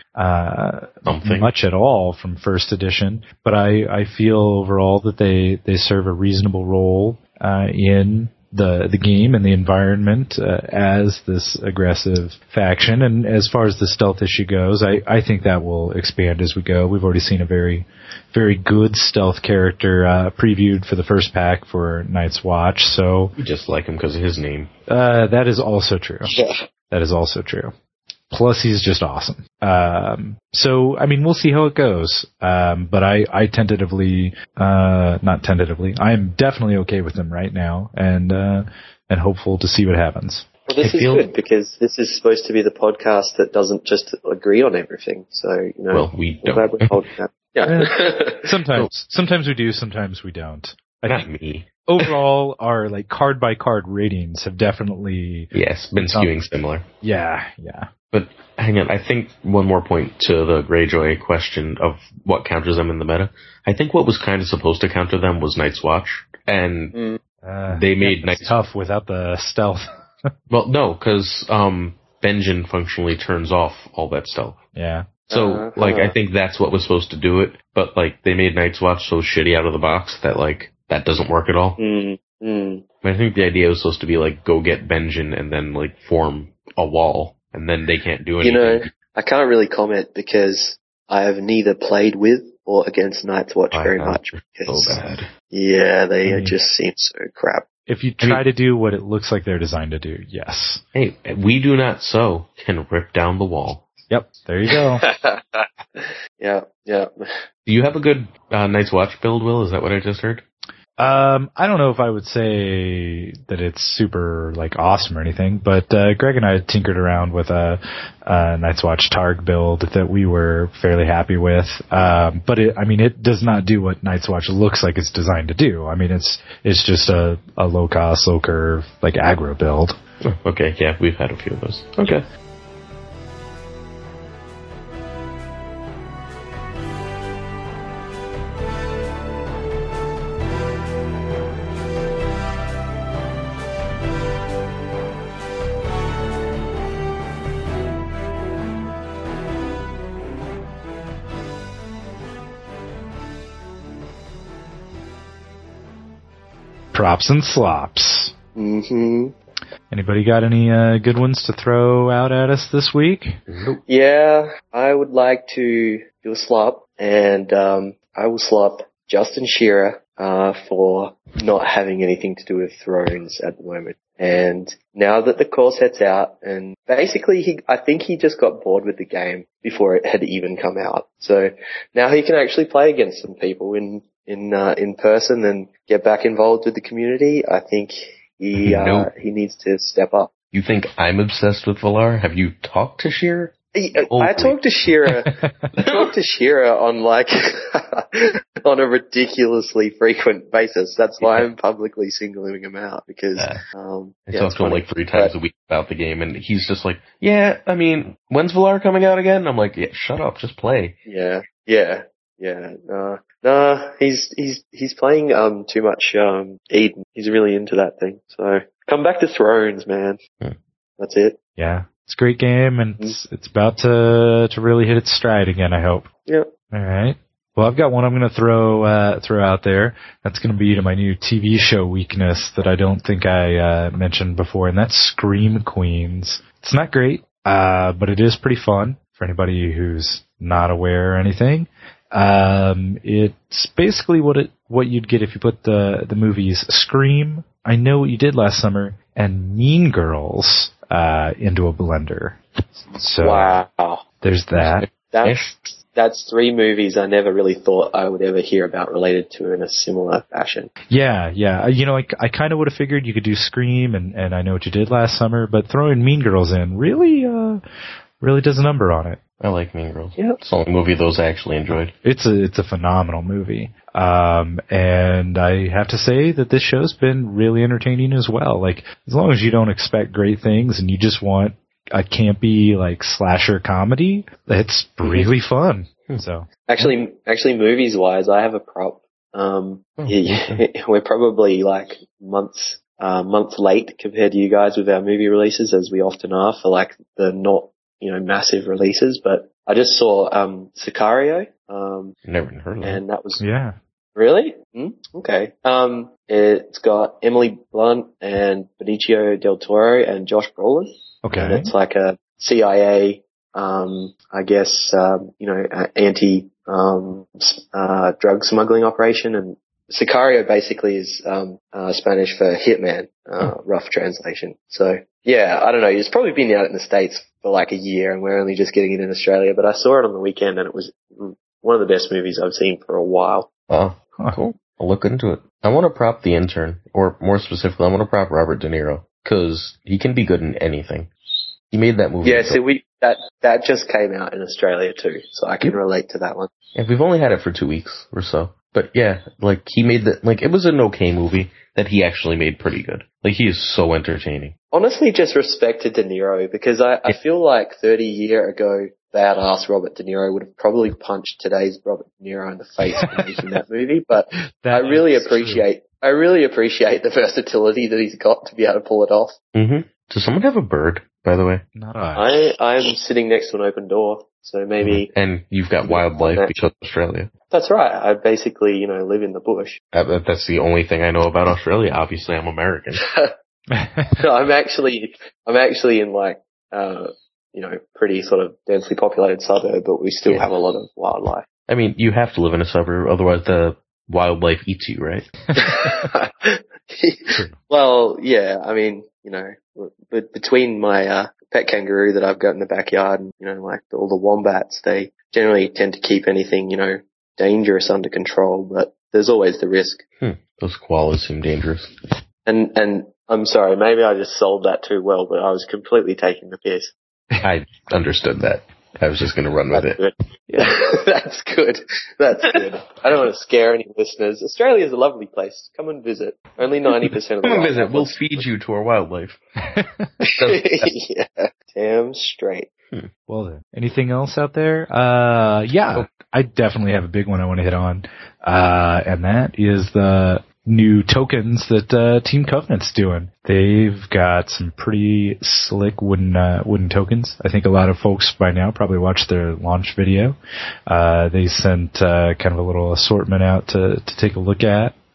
much at all from first edition, but I feel overall that they serve a reasonable role in the game and the environment as this aggressive faction. And as far as the stealth issue goes, I think that will expand as we go. We've already seen a very, very good stealth character previewed for the first pack for Night's Watch. So you just like him because of his name. That is also true. Yeah. That is also true. Plus, he's just awesome. So, I mean, we'll see how it goes. But I am definitely okay with them right now and hopeful to see what happens. Well, this is good because this is supposed to be the podcast that doesn't just agree on everything. So, well, we don't. Glad we're holding that. Yeah. Sometimes we do, sometimes we don't. Not me. Overall, our card by card ratings have definitely been skewing similar. Yeah. But hang on, I think one more point to the Greyjoy question of what counters them in the meta. I think what was kind of supposed to counter them was Night's Watch, and they made Night's tough without the stealth. Well, no, because Benjen functionally turns off all that stealth. Yeah. So, I think that's what was supposed to do it, but they made Night's Watch so shitty out of the box that that doesn't work at all. I think the idea was supposed to be go get Benjen and then form a wall, and then they can't do anything. I can't really comment because I have neither played with or against Night's Watch very much. So bad. Yeah, they just seem so crap. If you try to do what it looks like they're designed to do, yes. Hey, we do not can rip down the wall. Yep, there you go. Yeah. Do you have a good Night's Watch build, Will? Is that what I just heard? I don't know if I would say that it's super awesome or anything, but Greg and I tinkered around with a Night's Watch Targ build that we were fairly happy with. But it does not do what Night's Watch looks like it's designed to do. I mean, it's just a low cost, low curve aggro build. Oh, okay, yeah, we've had a few of those. Okay. Props and slops. Mm-hmm. Anybody got any good ones to throw out at us this week? Yeah, I would like to do a slop, and I will slop Justin Shearer for not having anything to do with Thrones at the moment. And now that the core set's out, and basically I think he just got bored with the game before it had even come out. So now he can actually play against some people in person and get back involved with the community. I think he needs to step up. You think I'm obsessed with Valar? Have you talked to Shearer? I talked to Shearer. On on a ridiculously frequent basis. That's why I'm publicly singling him out, because I talk to him like 3 times a week about the game, and he's just like, "Yeah, I mean, when's Valar coming out again?" And I'm like, "Yeah, shut up, just play." Yeah. No, he's playing too much Eden. He's really into that thing. So come back to Thrones, man. That's it. Yeah. It's a great game, and it's about to really hit its stride again, I hope. Yep. All right. Well, I've got one I'm going to throw out there. That's going to be to my new TV show weakness that I don't think I mentioned before, and that's Scream Queens. It's not great, but it is pretty fun for anybody who's not aware or anything. It's basically what you'd get if you put the movies Scream, I Know What You Did Last Summer, and Mean Girls into a blender. So wow. There's that. That's 3 movies I never really thought I would ever hear about related to in a similar fashion. Yeah. You know, I kind of would have figured you could do Scream and I Know What You Did Last Summer, but throwing Mean Girls in really does a number on it. I like Mean Girls. Yep. It's the only movie of those I actually enjoyed. It's a phenomenal movie. And I have to say that this show's been really entertaining as well. Like, as long as you don't expect great things and you just want a campy, like, slasher comedy, it's really fun. So Actually, movies wise, I have a prop. We're probably like months late compared to you guys with our movie releases, as we often are for like the not, massive releases, but I just saw Sicario. Never heard of it. And that was Really? Okay. It's got Emily Blunt and Benicio del Toro and Josh Brolin. Okay. And it's like a CIA, I guess, anti drug smuggling operation. And Sicario basically is Spanish for hitman, rough translation. So yeah, I don't know. It's probably been out in the States for like a year, and we're only just getting it in Australia. But I saw it on the weekend, and it was one of the best movies I've seen for a while. Oh, cool. I'll look into it. I want to prop The Intern, or more specifically, I want to prop Robert De Niro, because he can be good in anything. He made that movie. Yeah, so that just came out in Australia too, so I can relate to that one. Yeah, we've only had it for 2 weeks or so. But yeah, like he made it was an okay movie that he actually made pretty good. Like, he is so entertaining. Honestly, just respect to De Niro, because I feel like 30 years ago, badass Robert De Niro would have probably punched today's Robert De Niro in the face for making that movie. But I really appreciate the versatility that he's got to be able to pull it off. Mm-hmm. Does someone have a bird, by the way? Not I. I'm sitting next to an open door, so maybe. And you've got wildlife because of Australia. That's right. I basically, live in the bush. That's the only thing I know about Australia. Obviously, I'm American. No, I'm actually in like, pretty sort of densely populated suburb, but we still have a lot of wildlife. I mean, you have to live in a suburb, otherwise the wildlife eats you, right? Well, yeah, I mean, but between my pet kangaroo that I've got in the backyard and, like all the wombats, they generally tend to keep anything, dangerous under control, but there's always the risk. Those koalas seem dangerous. And I'm sorry, maybe I just sold that too well, but I was completely taking the piss. I understood that. I was just going to run with it. Good. Yeah, that's good. That's good. I don't want to scare any listeners. Australia's a lovely place. Come and visit. Only 90% of the Come and visit. We'll feed you to our wildlife. Yeah, damn straight. Well then, anything else out there? Yeah, I definitely have a big one I want to hit on, and that is the new tokens that Team Covenant's doing. They've got some pretty slick wooden tokens. I think a lot of folks by now probably watched their launch video. They sent kind of a little assortment out to take a look at.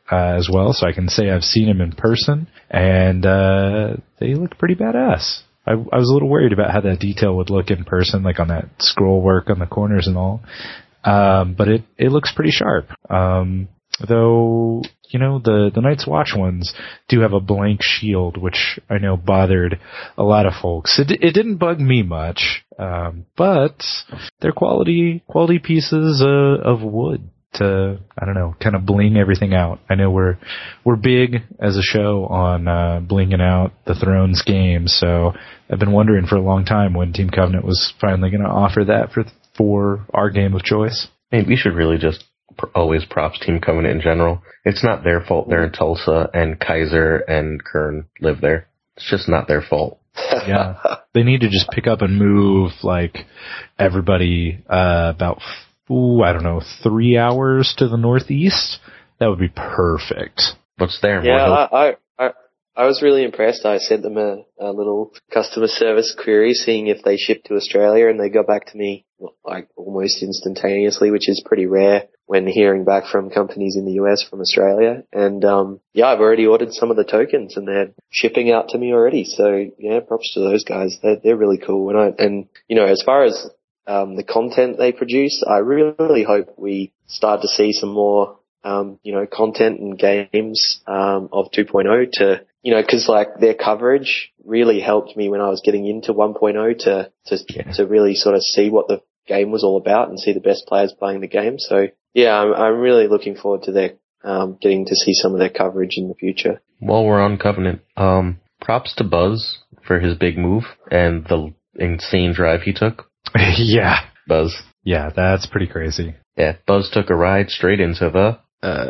as well, so I can say I've seen them in person, and they look pretty badass. I was a little worried about how that detail would look in person, like on that scroll work on the corners and all. But it looks pretty sharp. Though, the Night's Watch ones do have a blank shield, which I know bothered a lot of folks. It didn't bug me much, but they're quality pieces of wood to, I don't know, kind of bling everything out. I know we're big as a show on blinging out the Thrones games, so I've been wondering for a long time when Team Covenant was finally going to offer that for our game of choice. Hey, we should really just always props Team Covenant in general. It's not their fault they're in Tulsa and Kaiser and Kern live there. It's just not their fault. Yeah. They need to just pick up and move, like, everybody about 3 hours to the northeast. That would be perfect. What's there? Yeah, I was really impressed. I sent them a little customer service query seeing if they ship to Australia, and they got back to me like almost instantaneously, which is pretty rare when hearing back from companies in the US from Australia. And I've already ordered some of the tokens and they're shipping out to me already. So yeah, props to those guys. They're really cool. And as far as the content they produce, I really hope we start to see some more content and games of 2.0 to, because like their coverage really helped me when I was getting into 1.0 to really sort of see what the game was all about and see the best players playing the game. So yeah, I'm really looking forward to their getting to see some of their coverage in the future. While we're on Covenant, props to Buzz for his big move and the insane drive he took. Yeah. Buzz. Yeah, that's pretty crazy. Yeah, Buzz took a ride straight into the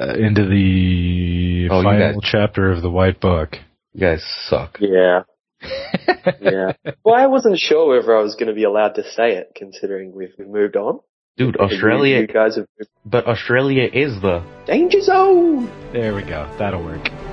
final chapter of the White Book. You guys suck. Yeah. Yeah. Well, I wasn't sure whether I was going to be allowed to say it, considering we've moved on. Dude, Australia. You guys have. But Australia is the danger zone. There we go. That'll work.